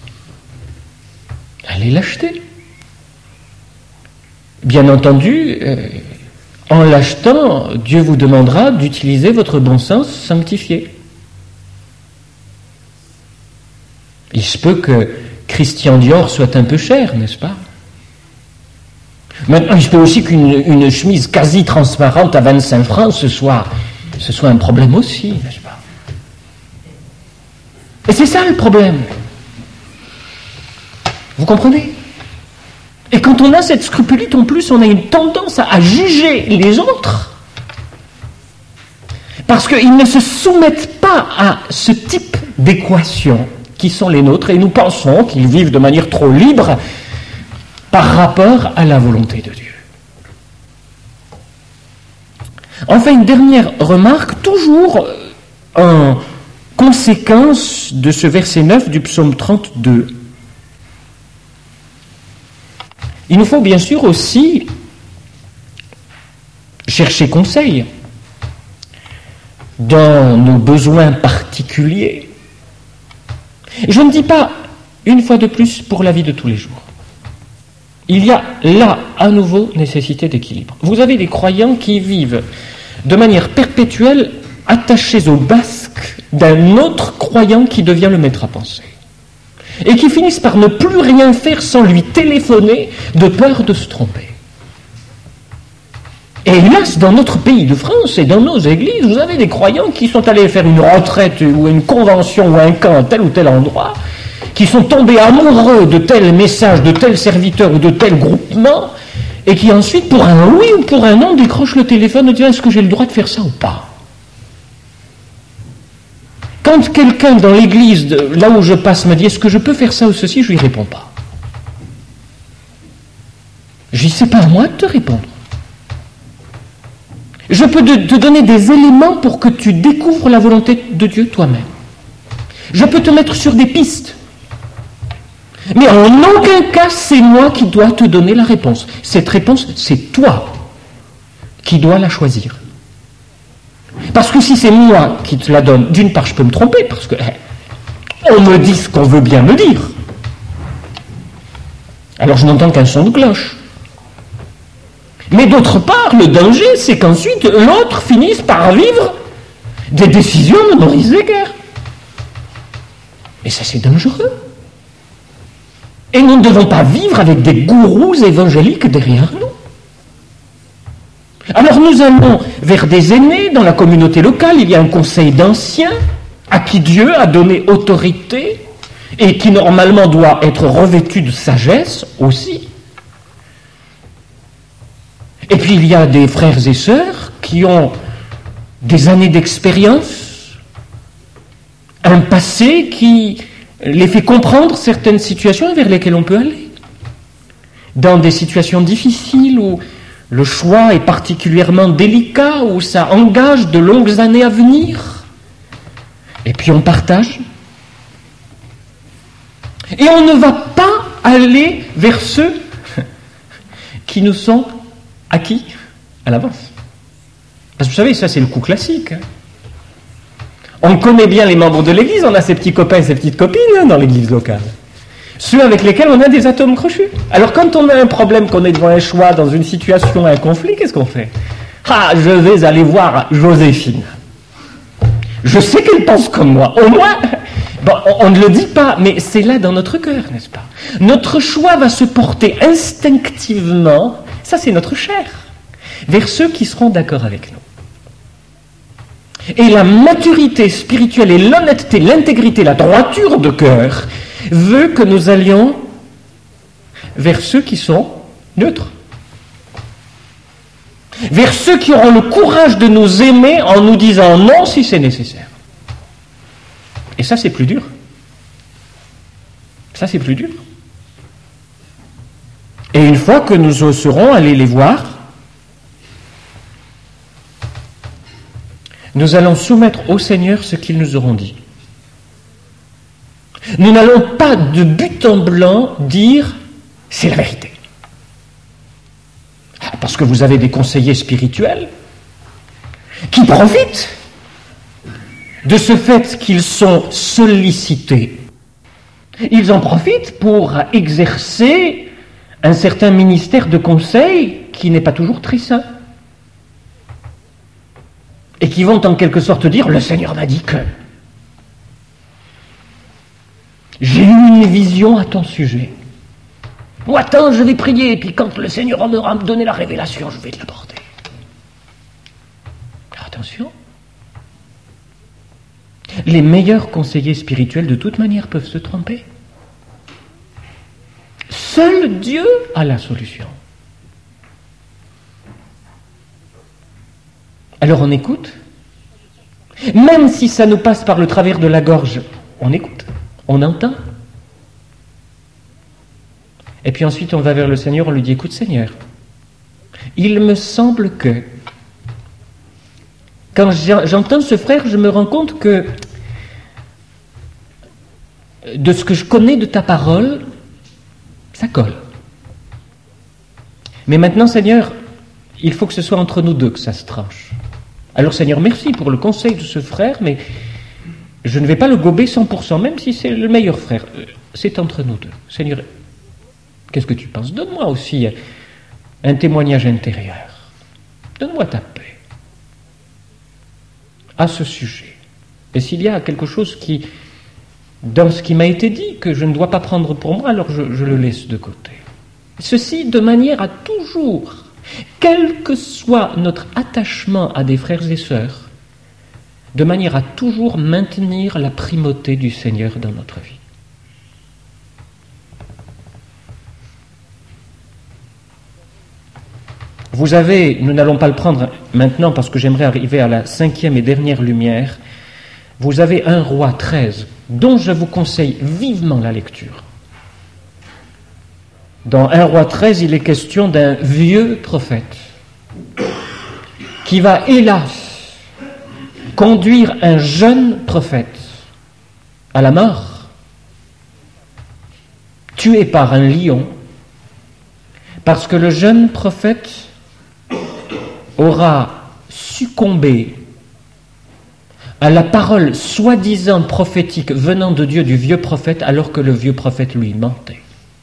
A: Allez l'acheter. Bien entendu, euh, en l'achetant, Dieu vous demandera d'utiliser votre bon sens sanctifié. Il se peut que Christian Dior soit un peu cher, n'est-ce pas? Maintenant, il se peut aussi qu'une une chemise quasi transparente à vingt-cinq francs, ce soit, ce soit un problème aussi, n'est-ce pas? Et c'est ça le problème. Vous comprenez? Et quand on a cette scrupulite, en plus, on a une tendance à, à juger les autres. Parce qu'ils ne se soumettent pas à ce type d'équation qui sont les nôtres, et nous pensons qu'ils vivent de manière trop libre par rapport à la volonté de Dieu. Enfin, une dernière remarque, toujours en conséquence de ce verset neuf du psaume trente-deux. Il nous faut bien sûr aussi chercher conseil dans nos besoins particuliers. Je ne dis pas, une fois de plus, pour la vie de tous les jours. Il y a là, à nouveau, nécessité d'équilibre. Vous avez des croyants qui vivent de manière perpétuelle attachés au basque d'un autre croyant qui devient le maître à penser. Et qui finissent par ne plus rien faire sans lui téléphoner de peur de se tromper. Et hélas, dans notre pays de France et dans nos églises, vous avez des croyants qui sont allés faire une retraite ou une convention ou un camp à tel ou tel endroit, qui sont tombés amoureux de tel message, de tel serviteur ou de tel groupement, et qui ensuite, pour un oui ou pour un non, décrochent le téléphone et disent « Est-ce que j'ai le droit de faire ça ou pas ?» Quand quelqu'un dans l'église, là où je passe, me dit « Est-ce que je peux faire ça ou ceci ?» je lui réponds pas. Je dis « C'est pas à moi de te répondre. Je peux te donner des éléments pour que tu découvres la volonté de Dieu toi-même. Je peux te mettre sur des pistes. Mais en aucun cas, c'est moi qui dois te donner la réponse. Cette réponse, c'est toi qui dois la choisir. Parce que si c'est moi qui te la donne, d'une part, je peux me tromper, parce que eh, on me dit ce qu'on veut bien me dire. Alors je n'entends qu'un son de cloche. Mais d'autre part, le danger, c'est qu'ensuite, l'autre finisse par vivre des décisions de Maurice Weger. Et ça, c'est dangereux. Et nous ne devons pas vivre avec des gourous évangéliques derrière nous. Alors nous allons vers des aînés dans la communauté locale. Il y a un conseil d'anciens à qui Dieu a donné autorité et qui normalement doit être revêtu de sagesse aussi. Et puis il y a des frères et sœurs qui ont des années d'expérience, un passé qui les fait comprendre certaines situations vers lesquelles on peut aller. Dans des situations difficiles où le choix est particulièrement délicat, où ça engage de longues années à venir. Et puis on partage. Et on ne va pas aller vers ceux qui nous sont acquis à l'avance. Parce que vous savez, ça c'est le coup classique. Hein. On connaît bien les membres de l'église, on a ses petits copains et ses petites copines hein, dans l'église locale. Ceux avec lesquels on a des atomes crochus. Alors quand on a un problème, qu'on est devant un choix, dans une situation, un conflit, qu'est-ce qu'on fait? Ah, je vais aller voir Joséphine. Je sais qu'elle pense comme moi. Au moins, bon, on, on ne le dit pas, mais c'est là dans notre cœur, n'est-ce pas? Notre choix va se porter instinctivement, ça c'est notre chair, vers ceux qui seront d'accord avec nous. Et la maturité spirituelle et l'honnêteté, l'intégrité, la droiture de cœur veut que nous allions vers ceux qui sont neutres. Vers ceux qui auront le courage de nous aimer en nous disant non si c'est nécessaire. Et ça, c'est plus dur. Ça, c'est plus dur. Et une fois que nous oserons aller les voir, nous allons soumettre au Seigneur ce qu'ils nous auront dit. Nous n'allons pas de but en blanc dire « c'est la vérité ». Parce que vous avez des conseillers spirituels qui profitent de ce fait qu'ils sont sollicités. Ils en profitent pour exercer un certain ministère de conseil qui n'est pas toujours très sain. Et qui vont en quelque sorte dire « le Seigneur m'a dit que ». J'ai eu une vision à ton sujet. Ou attends, je vais prier, et puis quand le Seigneur m'aura donné la révélation, je vais te l'apporter. Alors attention. Les meilleurs conseillers spirituels, de toute manière, peuvent se tromper. Seul Dieu a la solution. Alors on écoute. Même si ça nous passe par le travers de la gorge, on écoute, on entend. Et puis ensuite, on va vers le Seigneur, on lui dit, écoute Seigneur, il me semble que, quand j'entends ce frère, je me rends compte que, de ce que je connais de ta parole, ça colle. Mais maintenant, Seigneur, il faut que ce soit entre nous deux que ça se tranche. Alors Seigneur, merci pour le conseil de ce frère, mais je ne vais pas le gober cent pour cent, même si c'est le meilleur frère. C'est entre nous deux. Seigneur, qu'est-ce que tu penses? Donne-moi aussi un témoignage intérieur. Donne-moi ta paix à ce sujet. Et s'il y a quelque chose qui, dans ce qui m'a été dit, que je ne dois pas prendre pour moi, alors je, je le laisse de côté. Ceci de manière à toujours, quel que soit notre attachement à des frères et sœurs, de manière à toujours maintenir la primauté du Seigneur dans notre vie. Vous avez, nous n'allons pas le prendre maintenant parce que j'aimerais arriver à la cinquième et dernière lumière, vous avez un roi treize, dont je vous conseille vivement la lecture. Dans un roi treize, il est question d'un vieux prophète qui va, hélas, conduire un jeune prophète à la mort, tué par un lion, parce que le jeune prophète aura succombé à la parole soi-disant prophétique venant de Dieu du vieux prophète, alors que le vieux prophète lui mentait.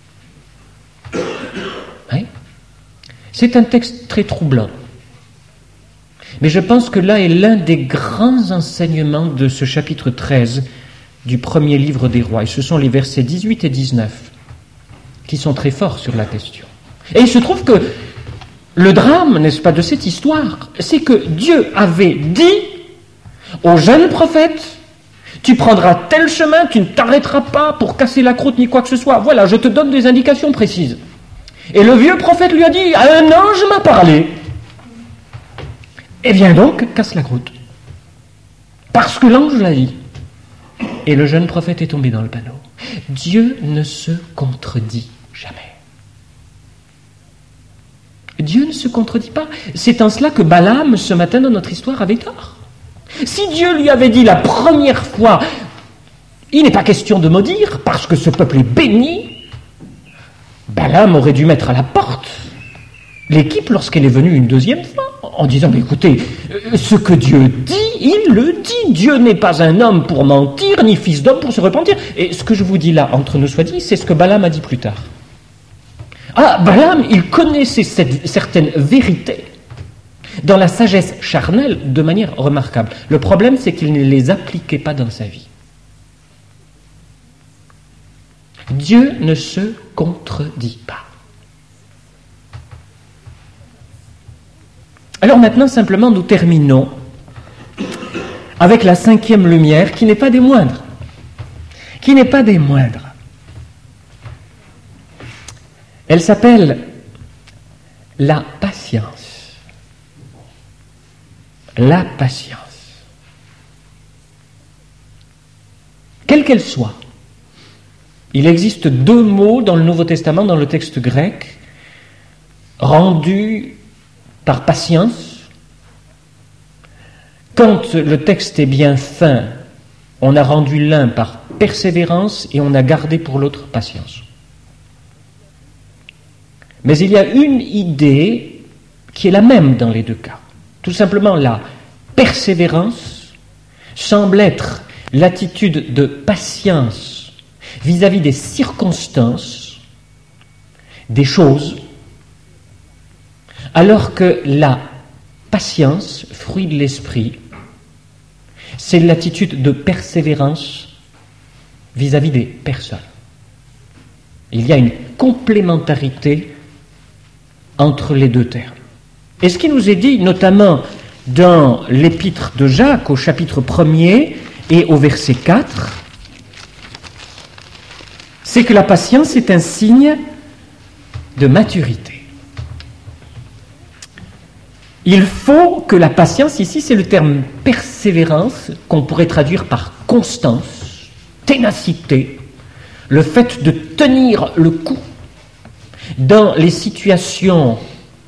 A: Hein? C'est un texte très troublant. Mais je pense que là est l'un des grands enseignements de ce chapitre treize du premier livre des rois. Et ce sont les versets dix-huit et dix-neuf qui sont très forts sur la question. Et il se trouve que le drame, n'est-ce pas, de cette histoire, c'est que Dieu avait dit au jeune prophète, tu prendras tel chemin, tu ne t'arrêteras pas pour casser la croûte ni quoi que ce soit. Voilà, je te donne des indications précises. Et le vieux prophète lui a dit, un ange m'a parlé. Eh bien donc, casse la croûte. Parce que l'ange l'a dit. Et le jeune prophète est tombé dans le panneau. Dieu ne se contredit jamais. Dieu ne se contredit pas. C'est en cela que Balaam, ce matin dans notre histoire, avait tort. Si Dieu lui avait dit la première fois, il n'est pas question de maudire, parce que ce peuple est béni, Balaam aurait dû mettre à la porte l'équipe lorsqu'elle est venue une deuxième fois, en disant, mais écoutez, ce que Dieu dit, il le dit. Dieu n'est pas un homme pour mentir, ni fils d'homme pour se repentir. Et ce que je vous dis là, entre nous soit dit, c'est ce que Balaam a dit plus tard. Ah, Balaam, il connaissait cette, certaines vérités dans la sagesse charnelle de manière remarquable. Le problème, c'est qu'il ne les appliquait pas dans sa vie. Dieu ne se contredit pas. Alors maintenant, simplement, nous terminons avec la cinquième lumière, qui n'est pas des moindres. Qui n'est pas des moindres. Elle s'appelle la patience. La patience. Quelle qu'elle soit, il existe deux mots dans le Nouveau Testament, dans le texte grec, rendus par patience. Quand le texte est bien fin, on a rendu l'un par persévérance et on a gardé pour l'autre patience. Mais il y a une idée qui est la même dans les deux cas. Tout simplement, la persévérance semble être l'attitude de patience vis-à-vis des circonstances, des choses, alors que la patience, fruit de l'esprit, c'est l'attitude de persévérance vis-à-vis des personnes. Il y a une complémentarité entre les deux termes. Et ce qui nous est dit, notamment dans l'épître de Jacques, au chapitre premier et au verset quatre, c'est que la patience est un signe de maturité. Il faut que la patience, ici c'est le terme persévérance, qu'on pourrait traduire par constance, ténacité, le fait de tenir le coup dans les situations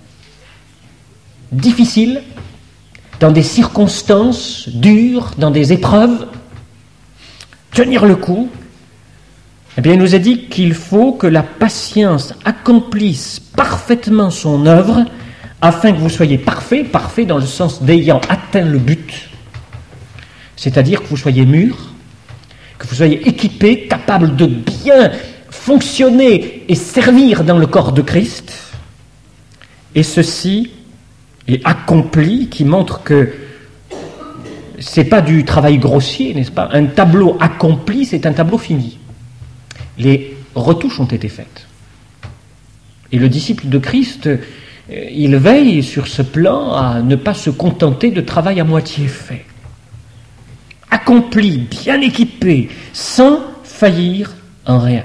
A: difficiles, dans des circonstances dures, dans des épreuves, tenir le coup. Eh bien, il nous a dit qu'il faut que la patience accomplisse parfaitement son œuvre afin que vous soyez parfait, parfait dans le sens d'ayant atteint le but, c'est-à-dire que vous soyez mûr, que vous soyez équipé, capable de bien fonctionner et servir dans le corps de Christ, et ceci est accompli, qui montre que c'est pas du travail grossier, n'est-ce pas? Un tableau accompli, c'est un tableau fini. Les retouches ont été faites. Et le disciple de Christ, il veille sur ce plan à ne pas se contenter de travail à moitié fait. Accompli, bien équipé, sans faillir en rien.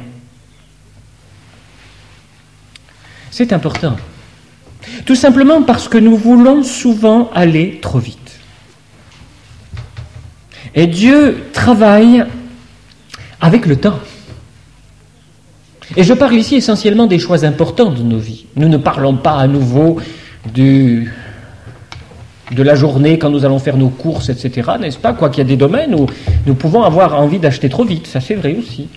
A: C'est important. Tout simplement parce que nous voulons souvent aller trop vite. Et Dieu travaille avec le temps. Et je parle ici essentiellement des choix importants de nos vies. Nous ne parlons pas à nouveau du, de la journée quand nous allons faire nos courses, et cetera, n'est-ce pas? Quoiqu'il y a des domaines où nous pouvons avoir envie d'acheter trop vite, ça c'est vrai aussi.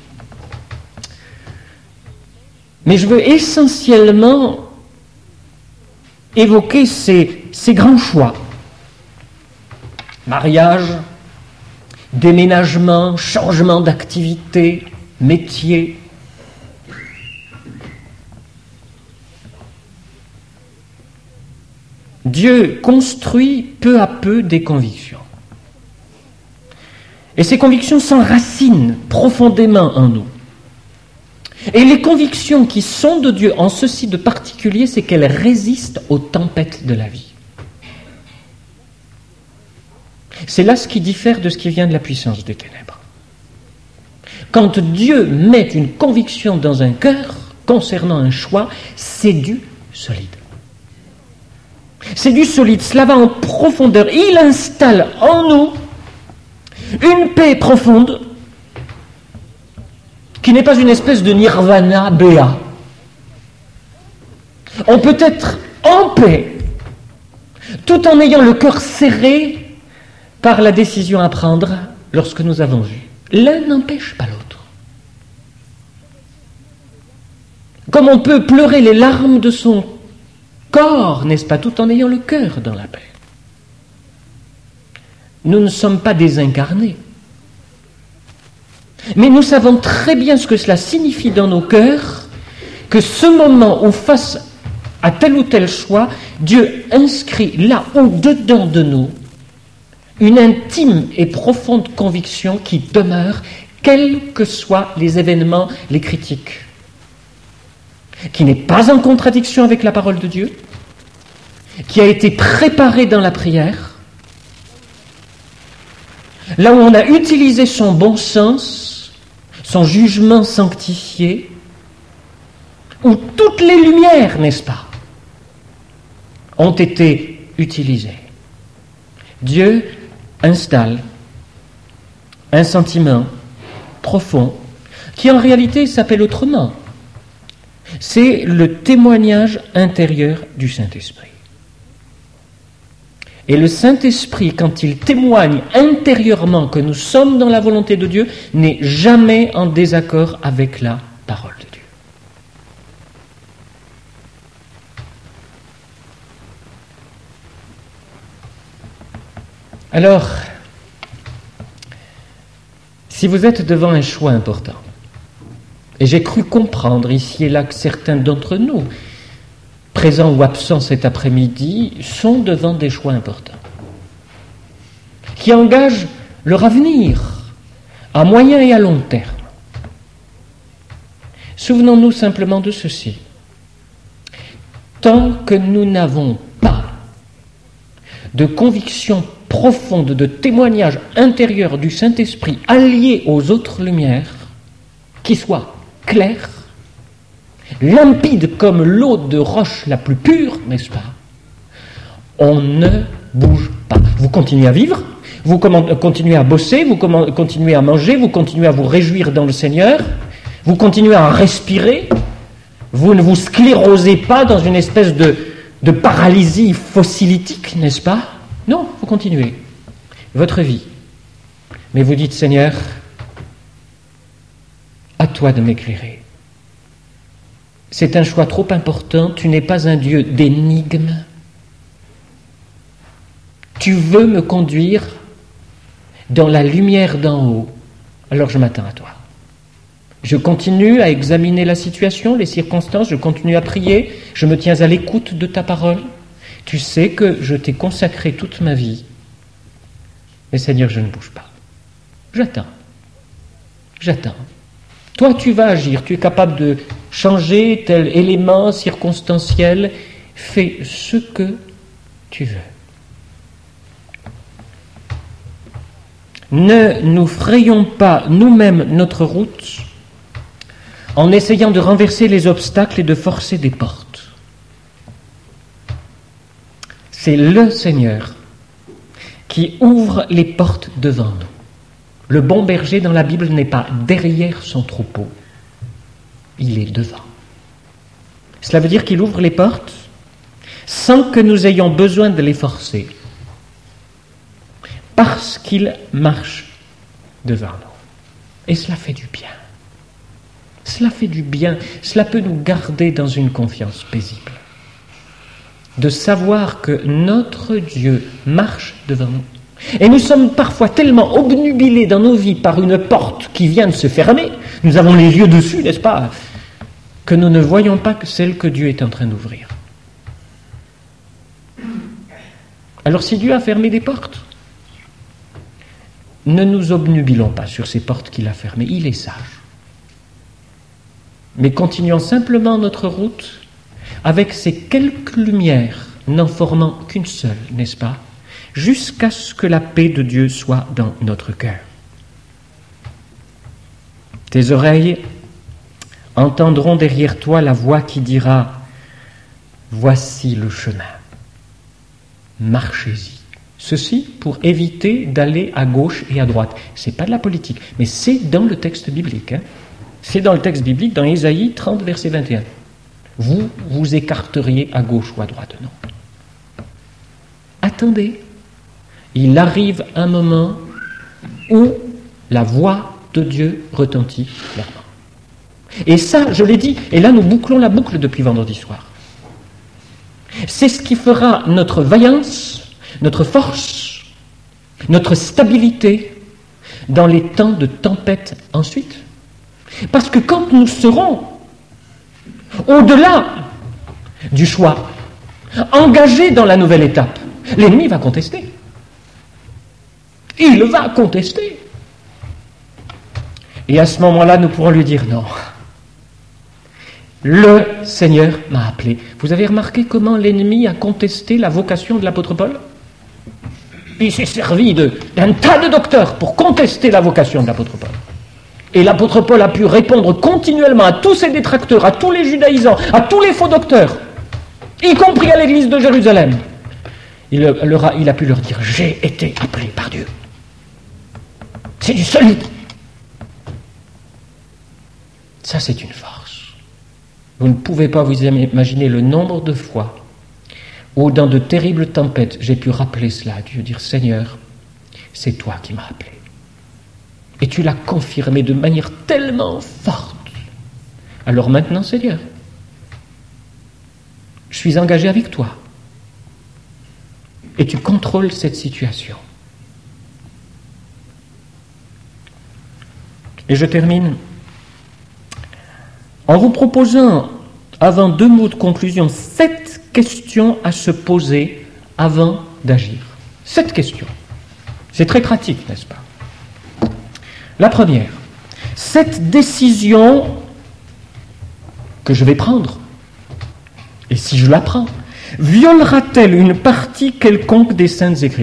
A: Mais je veux essentiellement évoquer ces, ces grands choix. Mariage, déménagement, changement d'activité, métier. Dieu construit peu à peu des convictions. Et ces convictions s'enracinent profondément en nous. Et les convictions qui sont de Dieu, en ceci de particulier, c'est qu'elles résistent aux tempêtes de la vie. C'est là ce qui diffère de ce qui vient de la puissance des ténèbres. Quand Dieu met une conviction dans un cœur concernant un choix, c'est du solide. C'est du solide, cela va en profondeur. Il installe en nous une paix profonde qui n'est pas une espèce de nirvana béat. On peut être en paix tout en ayant le cœur serré par la décision à prendre lorsque nous avons vu. L'un n'empêche pas l'autre. comme on peut pleurer les larmes de son corps, n'est-ce pas, tout en ayant le cœur dans la paix. Nous ne sommes pas désincarnés. Mais nous savons très bien ce que cela signifie dans nos cœurs, que ce moment où face à tel ou tel choix, Dieu inscrit là, au-dedans de nous, une intime et profonde conviction qui demeure, quels que soient les événements, les critiques, qui n'est pas en contradiction avec la parole de Dieu, qui a été préparée dans la prière, là où on a utilisé son bon sens, son jugement sanctifié, où toutes les lumières, n'est-ce pas, ont été utilisées. Dieu installe un sentiment profond qui en réalité s'appelle autrement. C'est le témoignage intérieur du Saint-Esprit. Et le Saint-Esprit, quand il témoigne intérieurement que nous sommes dans la volonté de Dieu, n'est jamais en désaccord avec la parole de Dieu. Alors, si vous êtes devant un choix important, et j'ai cru comprendre ici et là que certains d'entre nous, présents ou absents cet après-midi, sont devant des choix importants, qui engagent leur avenir à moyen et à long terme. Souvenons-nous simplement de ceci. Tant que nous n'avons pas de conviction profonde, de témoignage intérieur du Saint-Esprit allié aux autres lumières, qui soient claires, limpides comme l'eau de roche la plus pure, n'est-ce pas? On ne bouge pas. Vous continuez à vivre, vous continuez à bosser, vous continuez à manger, vous continuez à vous réjouir dans le Seigneur, vous continuez à respirer, vous ne vous sclérosez pas dans une espèce de, de paralysie fossilitique, n'est-ce pas? Non, vous continuez votre vie. Mais vous dites, Seigneur, à toi de m'éclairer. C'est un choix trop important, tu n'es pas un Dieu d'énigmes. Tu veux me conduire dans la lumière d'en haut, alors je m'attends à toi. Je continue à examiner la situation, les circonstances, je continue à prier, je me tiens à l'écoute de ta parole. Tu sais que je t'ai consacré toute ma vie. Mais Seigneur, je ne bouge pas. J'attends. J'attends. Toi, tu vas agir. Tu es capable de changer tel élément circonstanciel. Fais ce que tu veux. Ne nous frayons pas nous-mêmes notre route en essayant de renverser les obstacles et de forcer des portes. C'est le Seigneur qui ouvre les portes devant nous. Le bon berger dans la Bible n'est pas derrière son troupeau, il est devant. Cela veut dire qu'il ouvre les portes sans que nous ayons besoin de les forcer, parce qu'il marche devant nous. Et cela fait du bien. Cela fait du bien, cela peut nous garder dans une confiance paisible. De savoir que notre Dieu marche devant nous. Et nous sommes parfois tellement obnubilés dans nos vies par une porte qui vient de se fermer, nous avons les yeux dessus, n'est-ce pas, que nous ne voyons pas que celle que Dieu est en train d'ouvrir. Alors si Dieu a fermé des portes, ne nous obnubilons pas sur ces portes qu'il a fermées, il est sage. Mais continuons simplement notre route avec ces quelques lumières n'en formant qu'une seule, n'est-ce pas, jusqu'à ce que la paix de Dieu soit dans notre cœur. Tes oreilles entendront derrière toi la voix qui dira « Voici le chemin, marchez-y ». Ceci pour éviter d'aller à gauche et à droite. Ce n'est pas de la politique, mais c'est dans le texte biblique. Hein. C'est dans le texte biblique, dans Ésaïe trente, verset vingt et un. Vous vous écarteriez à gauche ou à droite, non. Attendez. Il arrive un moment où la voix de Dieu retentit clairement. Et ça, je l'ai dit, et là nous bouclons la boucle depuis vendredi soir. C'est ce qui fera notre vaillance, notre force, notre stabilité dans les temps de tempête ensuite. Parce que quand nous serons au-delà du choix, engagés dans la nouvelle étape, l'ennemi va contester. Il va contester. Et à ce moment-là, nous pourrons lui dire non. Le Seigneur m'a appelé. Vous avez remarqué comment l'ennemi a contesté la vocation de l'apôtre Paul ? Il s'est servi de, d'un tas de docteurs pour contester la vocation de l'apôtre Paul. Et l'apôtre Paul a pu répondre continuellement à tous ses détracteurs, à tous les judaïsants, à tous les faux docteurs, y compris à l'église de Jérusalem. Il, leur a, il a pu leur dire « J'ai été appelé par Dieu ». C'est du solide. Ça, c'est une force. Vous ne pouvez pas vous imaginer le nombre de fois où, dans de terribles tempêtes, j'ai pu rappeler cela à Dieu, dire « Seigneur, c'est toi qui m'as appelé. » Et tu l'as confirmé de manière tellement forte. Alors maintenant, Seigneur, je suis engagé avec toi. Et tu contrôles cette situation. Et je termine en vous proposant, avant deux mots de conclusion, sept questions à se poser avant d'agir. Sept questions. C'est très pratique, n'est-ce pas ? La première, cette décision que je vais prendre, et si je la prends, violera-t-elle une partie quelconque des Saintes Écritures ?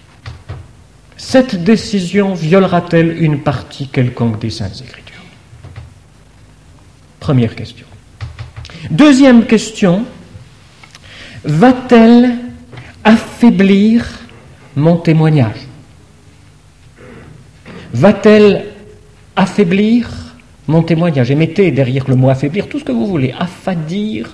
A: Cette décision violera-t-elle une partie quelconque des Saintes Écritures ? Première question. Deuxième question, va-t-elle affaiblir mon témoignage ? Va-t-elle affaiblir mon témoignage ? Et mettez derrière le mot affaiblir tout ce que vous voulez. Affadir,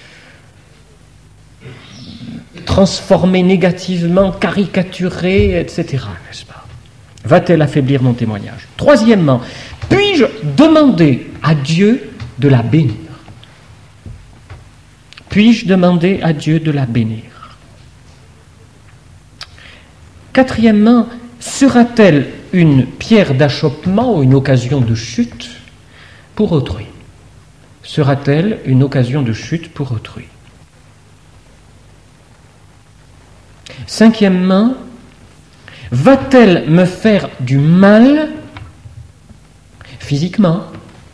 A: transformer négativement, caricaturer, et cetera. N'est-ce pas ? Va-t-elle affaiblir mon témoignage ? Troisièmement, puis-je demander à Dieu de la bénir ? Puis-je demander à Dieu de la bénir ? Quatrièmement, sera-t-elle une pierre d'achoppement ou une occasion de chute pour autrui ? Sera-t-elle une occasion de chute pour autrui ? Cinquièmement, va-t-elle me faire du mal physiquement,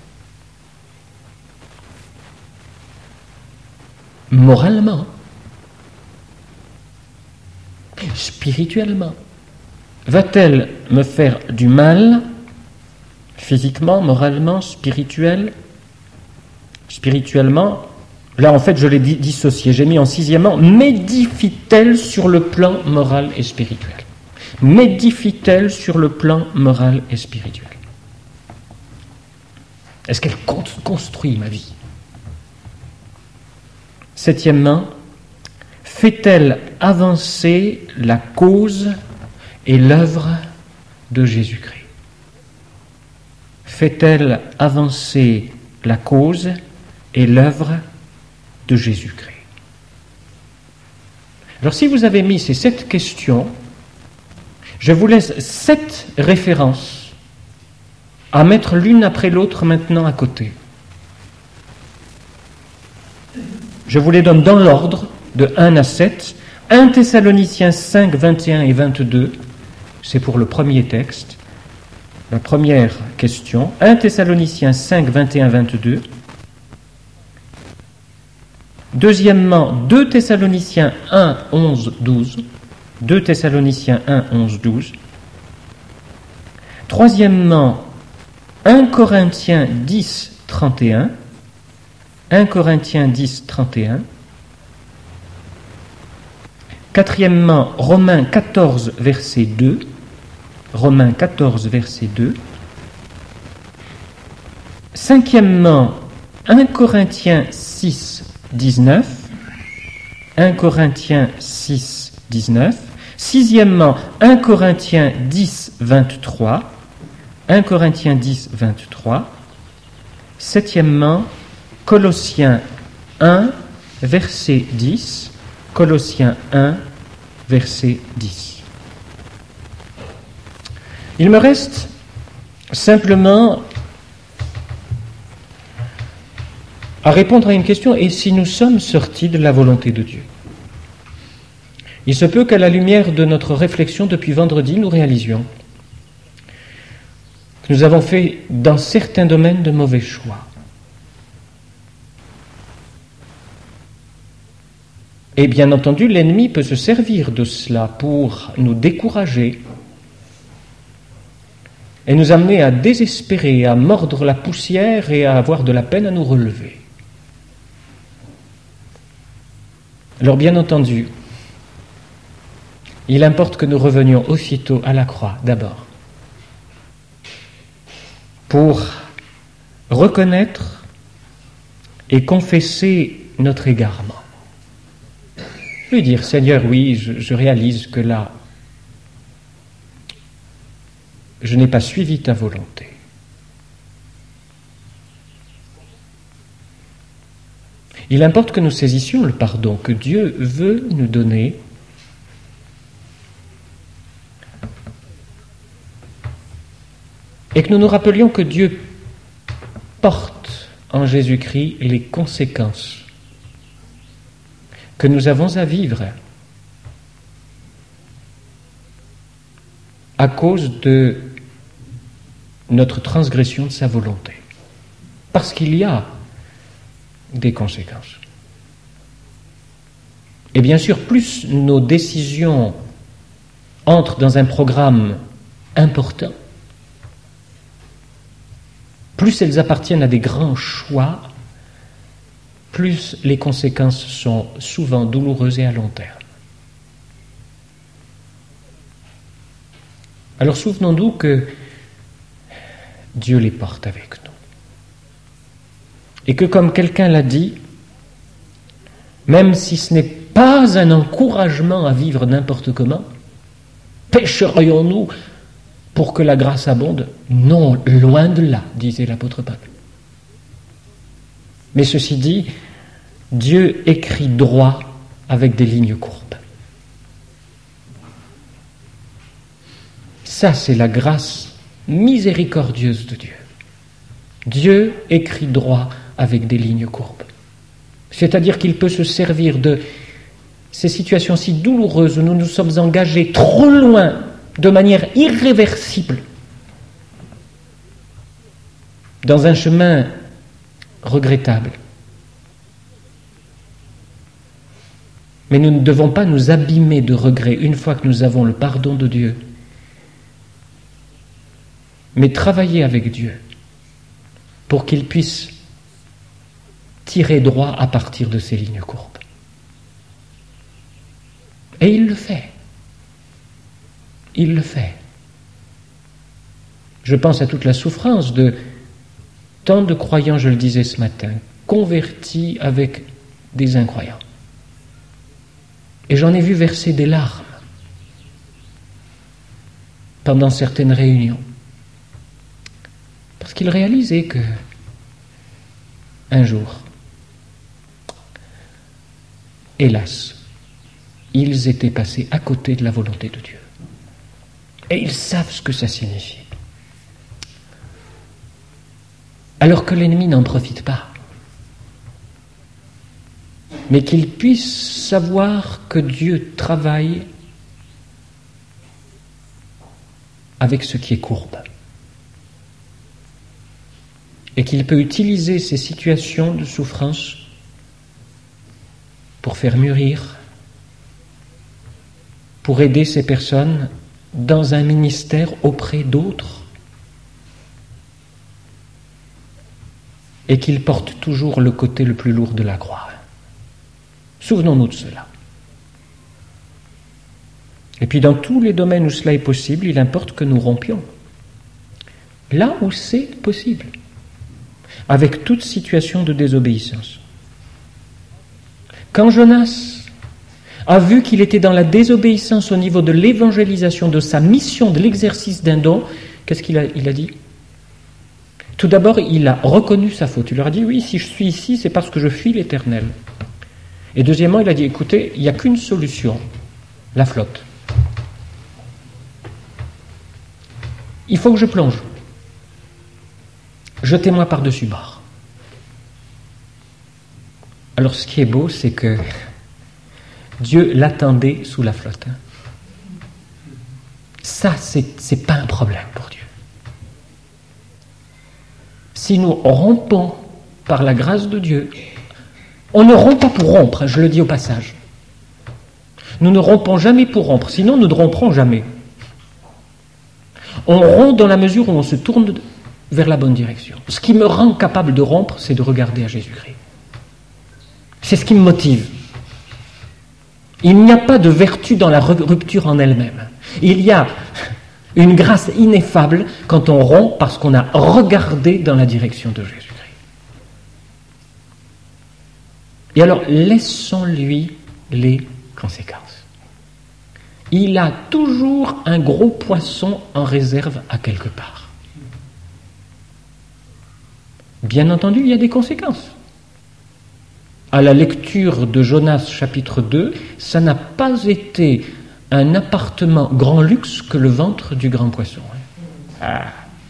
A: moralement, spirituellement ? Va-t-elle me faire du mal, physiquement, moralement, spirituel, spirituellement ? Là, en fait, je l'ai dissocié. J'ai mis en sixièmement, m'édifie-t-elle sur le plan moral et spirituel ? M'édifie-t-elle sur le plan moral et spirituel ? Est-ce qu'elle construit ma vie ? Septièmement, fait-elle avancer la cause et l'œuvre de Jésus-Christ ? Fait-elle avancer la cause et l'œuvre de Jésus-Christ ? Alors si vous avez mis ces sept questions, je vous laisse sept références à mettre l'une après l'autre maintenant à côté. Je vous les donne dans l'ordre de un à sept. un Thessaloniciens cinq, vingt et un et vingt-deux, c'est pour le premier texte, la première question. un Thessaloniciens cinq, vingt et un, vingt-deux. Deuxièmement, deux Thessaloniciens un, onze, douze. deux Thessaloniciens un, onze, douze. Troisièmement, un Corinthiens dix, trente et un. un Corinthiens dix, trente et un. Quatrièmement, Romains quatorze, verset deux. Romains quatorze, verset deux. Cinquièmement, un Corinthiens six, dix-neuf. un Corinthiens six, dix-neuf. Sixièmement, un Corinthiens dix, vingt-trois. un Corinthiens dix, vingt-trois. Septièmement, Colossiens un, verset dix. Colossiens un, verset dix. Il me reste simplement à répondre à une question, et si nous sommes sortis de la volonté de Dieu? Il se peut qu'à la lumière de notre réflexion depuis vendredi, nous réalisions que nous avons fait dans certains domaines de mauvais choix. Et bien entendu, l'ennemi peut se servir de cela pour nous décourager et nous amener à désespérer, à mordre la poussière et à avoir de la peine à nous relever. Alors bien entendu, il importe que nous revenions aussitôt à la croix d'abord, pour reconnaître et confesser notre égarement. Lui dire, Seigneur, oui, je, je réalise que là, je n'ai pas suivi ta volonté. Il importe que nous saisissions le pardon que Dieu veut nous donner et que nous nous rappelions que Dieu porte en Jésus-Christ les conséquences que nous avons à vivre à cause de notre transgression de sa volonté. Parce qu'il y a des conséquences. Et bien sûr, plus nos décisions entrent dans un programme important, plus elles appartiennent à des grands choix, plus les conséquences sont souvent douloureuses et à long terme. Alors souvenons-nous que Dieu les porte avec nous. Et que, comme quelqu'un l'a dit, même si ce n'est pas un encouragement à vivre n'importe comment, pécherions-nous pour que la grâce abonde? Non, loin de là, disait l'apôtre Paul. Mais ceci dit, Dieu écrit droit avec des lignes courbes. Ça, c'est la grâce miséricordieuse de Dieu. Dieu écrit droit avec des lignes courbes. C'est-à-dire qu'il peut se servir de ces situations si douloureuses où nous nous sommes engagés trop loin, de manière irréversible, dans un chemin regrettable. Mais nous ne devons pas nous abîmer de regrets une fois que nous avons le pardon de Dieu, mais travailler avec Dieu pour qu'il puisse tirer droit à partir de ces lignes courbes. Et il le fait. Il le fait. Je pense à toute la souffrance de tant de croyants, je le disais ce matin, convertis avec des incroyants. Et j'en ai vu verser des larmes pendant certaines réunions. Parce qu'ils réalisaient que, un jour, hélas, ils étaient passés à côté de la volonté de Dieu. Et ils savent ce que ça signifie. Alors que l'ennemi n'en profite pas. Mais qu'il puisse savoir que Dieu travaille avec ce qui est courbe. Et qu'il peut utiliser ces situations de souffrance pour faire mûrir, pour aider ces personnes dans un ministère auprès d'autres, et qu'il porte toujours le côté le plus lourd de la croix. Souvenons-nous de cela. Et puis dans tous les domaines où cela est possible, il importe que nous rompions. Là où c'est possible. Avec toute situation de désobéissance. Quand Jonas a vu qu'il était dans la désobéissance au niveau de l'évangélisation, de sa mission, de l'exercice d'un don, qu'est-ce qu'il a, il a dit ? Tout d'abord, il a reconnu sa faute. Il leur a dit, oui, si je suis ici, c'est parce que je fuis l'Éternel. Et deuxièmement, il a dit, écoutez, il n'y a qu'une solution, la flotte. Il faut que je plonge. Jetez-moi par-dessus bord. Alors, ce qui est beau, c'est que Dieu l'attendait sous la flotte. Hein. Ça, c'est, c'est pas un problème pour Dieu. Si nous rompons par la grâce de Dieu, on ne rompt pas pour rompre, je le dis au passage. Nous ne rompons jamais pour rompre, sinon nous ne romprons jamais. On rompt dans la mesure où on se tourne vers la bonne direction. Ce qui me rend capable de rompre, c'est de regarder à Jésus-Christ. C'est ce qui me motive. Il n'y a pas de vertu dans la rupture en elle-même. Il y a une grâce ineffable quand on rompt parce qu'on a regardé dans la direction de Jésus-Christ. Et alors, laissons-lui les conséquences. Il a toujours un gros poisson en réserve à quelque part. Bien entendu, il y a des conséquences. À la lecture de Jonas chapitre deux, ça n'a pas été un appartement grand luxe que le ventre du grand poisson. Ah.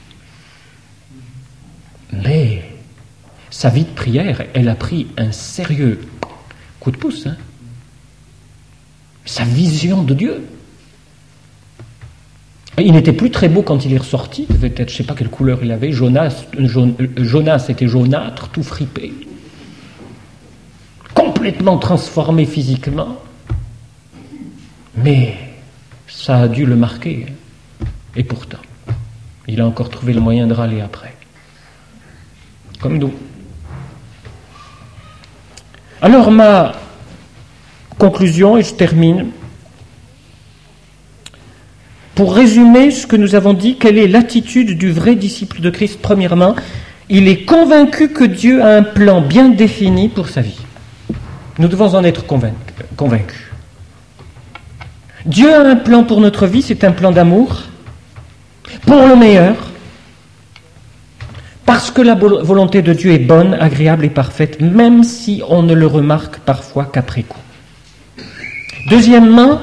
A: Mais sa vie de prière, elle a pris un sérieux coup de pouce. Hein. Sa vision de Dieu. Il n'était plus très beau quand il est ressorti. Il devait être, je ne sais pas quelle couleur il avait. Jonas, Jonas était jaunâtre, tout fripé. Complètement transformé physiquement. Mais ça a dû le marquer. Et pourtant, il a encore trouvé le moyen de râler après. Comme nous. Alors ma conclusion, et je termine. Pour résumer ce que nous avons dit, quelle est l'attitude du vrai disciple de Christ? Premièrement, il est convaincu que Dieu a un plan bien défini pour sa vie. Nous devons en être convaincus. Dieu a un plan pour notre vie, c'est un plan d'amour, pour le meilleur, parce que la volonté de Dieu est bonne, agréable et parfaite, même si on ne le remarque parfois qu'après coup. Deuxièmement,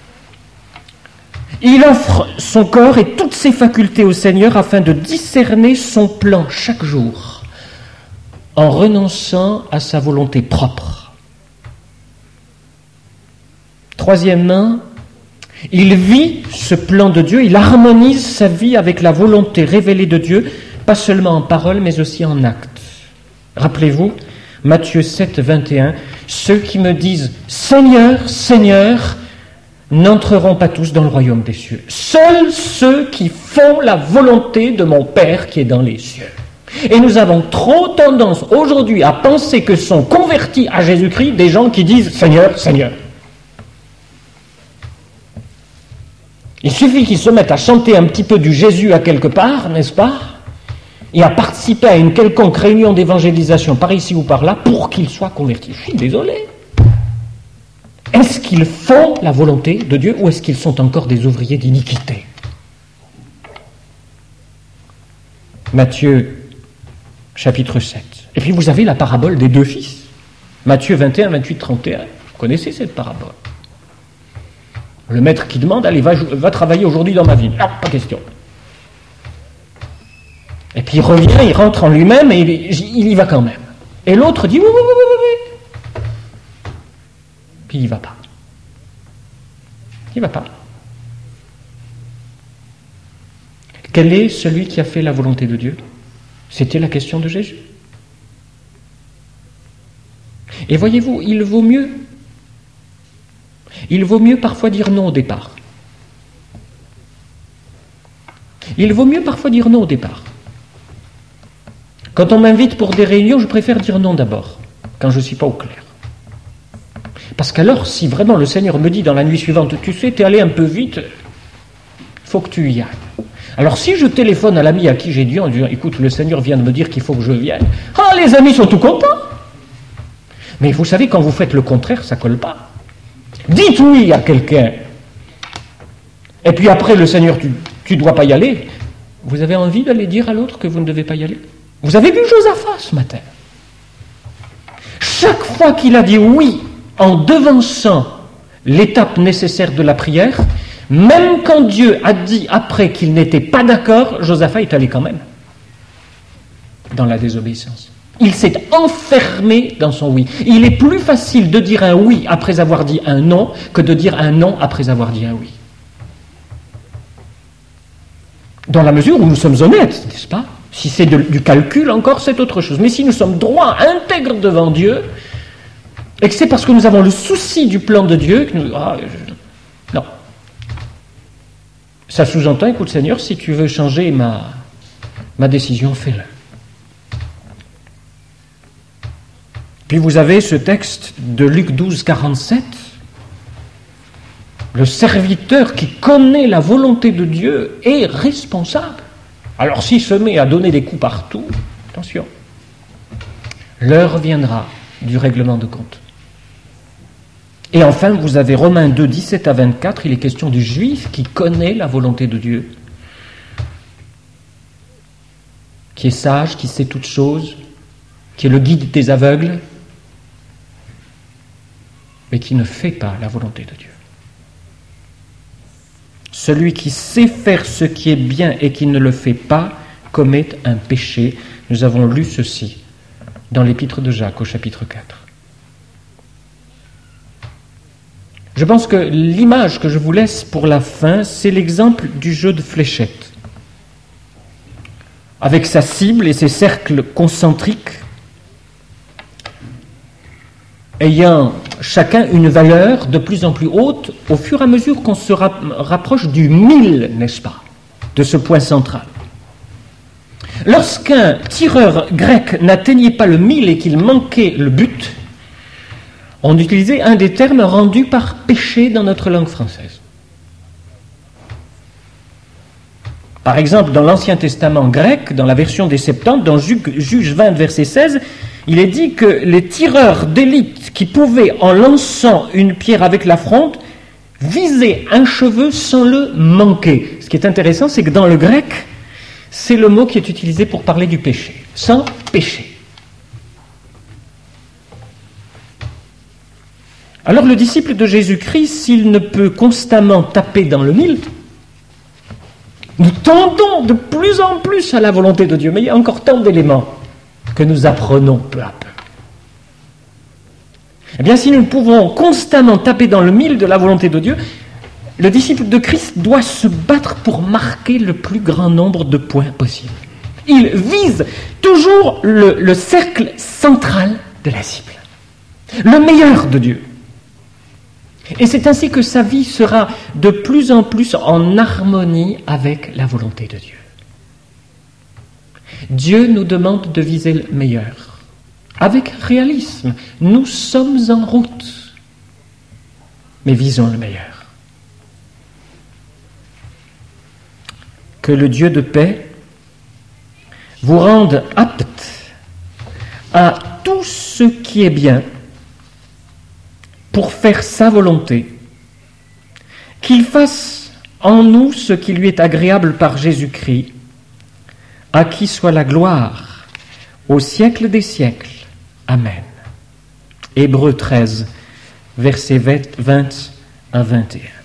A: il offre son corps et toutes ses facultés au Seigneur afin de discerner son plan chaque jour, en renonçant à sa volonté propre. Troisièmement, il vit ce plan de Dieu, il harmonise sa vie avec la volonté révélée de Dieu, pas seulement en parole, mais aussi en acte. Rappelez-vous, Matthieu sept, vingt et un, « Ceux qui me disent « Seigneur, Seigneur », n'entreront pas tous dans le royaume des cieux. Seuls ceux qui font la volonté de mon Père qui est dans les cieux. » Et nous avons trop tendance aujourd'hui à penser que sont convertis à Jésus-Christ des gens qui disent « Seigneur, Seigneur ». Il suffit qu'ils se mettent à chanter un petit peu du Jésus à quelque part, n'est-ce pas? Et à participer à une quelconque réunion d'évangélisation par ici ou par là pour qu'ils soient convertis. Je suis désolé. Est-ce qu'ils font la volonté de Dieu ou est-ce qu'ils sont encore des ouvriers d'iniquité? Matthieu chapitre sept. Et puis vous avez la parabole des deux fils. Matthieu vingt et un, vingt-huit, trente et un. Vous connaissez cette parabole? Le maître qui demande, allez, va, va travailler aujourd'hui dans ma ville. Non, pas question. Et puis il revient, il rentre en lui-même et il, il y va quand même. Et l'autre dit, oui, oui, oui, oui, oui. Puis il ne va pas. Il ne va pas. Quel est celui qui a fait la volonté de Dieu? C'était la question de Jésus. Et voyez-vous, il vaut mieux Il vaut mieux parfois dire non au départ. Il vaut mieux parfois dire non au départ. Quand on m'invite pour des réunions, je préfère dire non d'abord, quand je ne suis pas au clair. Parce qu'alors, si vraiment le Seigneur me dit dans la nuit suivante, tu sais, t'es allé un peu vite, il faut que tu y ailles. Alors si je téléphone à l'ami à qui j'ai dit, en disant, écoute, le Seigneur vient de me dire qu'il faut que je vienne, ah, les amis sont tout contents. Mais vous savez, quand vous faites le contraire, ça ne colle pas. Dites oui à quelqu'un. Et puis après, le Seigneur, tu ne dois pas y aller. Vous avez envie d'aller dire à l'autre que vous ne devez pas y aller? Vous avez vu Josaphat ce matin? Chaque fois qu'il a dit oui en devançant l'étape nécessaire de la prière, même quand Dieu a dit après qu'il n'était pas d'accord, Josaphat est allé quand même dans la désobéissance. Il s'est enfermé dans son oui. Il est plus facile de dire un oui après avoir dit un non que de dire un non après avoir dit un oui. Dans la mesure où nous sommes honnêtes, n'est-ce pas? Si c'est de, du calcul encore, c'est autre chose. Mais si nous sommes droits, intègres devant Dieu, et que c'est parce que nous avons le souci du plan de Dieu que nous... Ah, je, non. Ça sous-entend, écoute Seigneur, si tu veux changer ma, ma décision, fais-le. Puis vous avez ce texte de Luc douze, quarante-sept. Le serviteur qui connaît la volonté de Dieu est responsable. Alors s'il se met à donner des coups partout, attention, l'heure viendra du règlement de compte. Et enfin, vous avez Romains deux, dix-sept à vingt-quatre, il est question du juif qui connaît la volonté de Dieu, qui est sage, qui sait toutes choses, qui est le guide des aveugles, mais qui ne fait pas la volonté de Dieu. Celui qui sait faire ce qui est bien et qui ne le fait pas commet un péché. Nous avons lu ceci dans l'épître de Jacques au chapitre quatre. Je pense que l'image que je vous laisse pour la fin, c'est l'exemple du jeu de fléchettes. Avec sa cible et ses cercles concentriques, ayant chacun une valeur de plus en plus haute au fur et à mesure qu'on se rapproche du mille, n'est-ce pas, de ce point central. Lorsqu'un tireur grec n'atteignait pas le mille et qu'il manquait le but, on utilisait un des termes rendus par péché dans notre langue française. Par exemple, dans l'Ancien Testament grec, dans la version des Septante, dans Juge vingt, verset seize, il est dit que les tireurs d'élite qui pouvaient, en lançant une pierre avec la fronde, viser un cheveu sans le manquer. Ce qui est intéressant, c'est que dans le grec, c'est le mot qui est utilisé pour parler du péché. Sans péché. Alors le disciple de Jésus-Christ, s'il ne peut constamment taper dans le mille, nous tendons de plus en plus à la volonté de Dieu, mais il y a encore tant d'éléments que nous apprenons peu à peu. Eh bien, si nous pouvons constamment taper dans le mille de la volonté de Dieu, le disciple de Christ doit se battre pour marquer le plus grand nombre de points possible. Il vise toujours le, le cercle central de la cible, le meilleur de Dieu. Et c'est ainsi que sa vie sera de plus en plus en harmonie avec la volonté de Dieu. Dieu nous demande de viser le meilleur. Avec réalisme, nous sommes en route, mais visons le meilleur. Que le Dieu de paix vous rende apte à tout ce qui est bien pour faire sa volonté, qu'il fasse en nous ce qui lui est agréable par Jésus-Christ, à qui soit la gloire au siècle des siècles. Amen. Hébreux treize, versets vingt à vingt et un.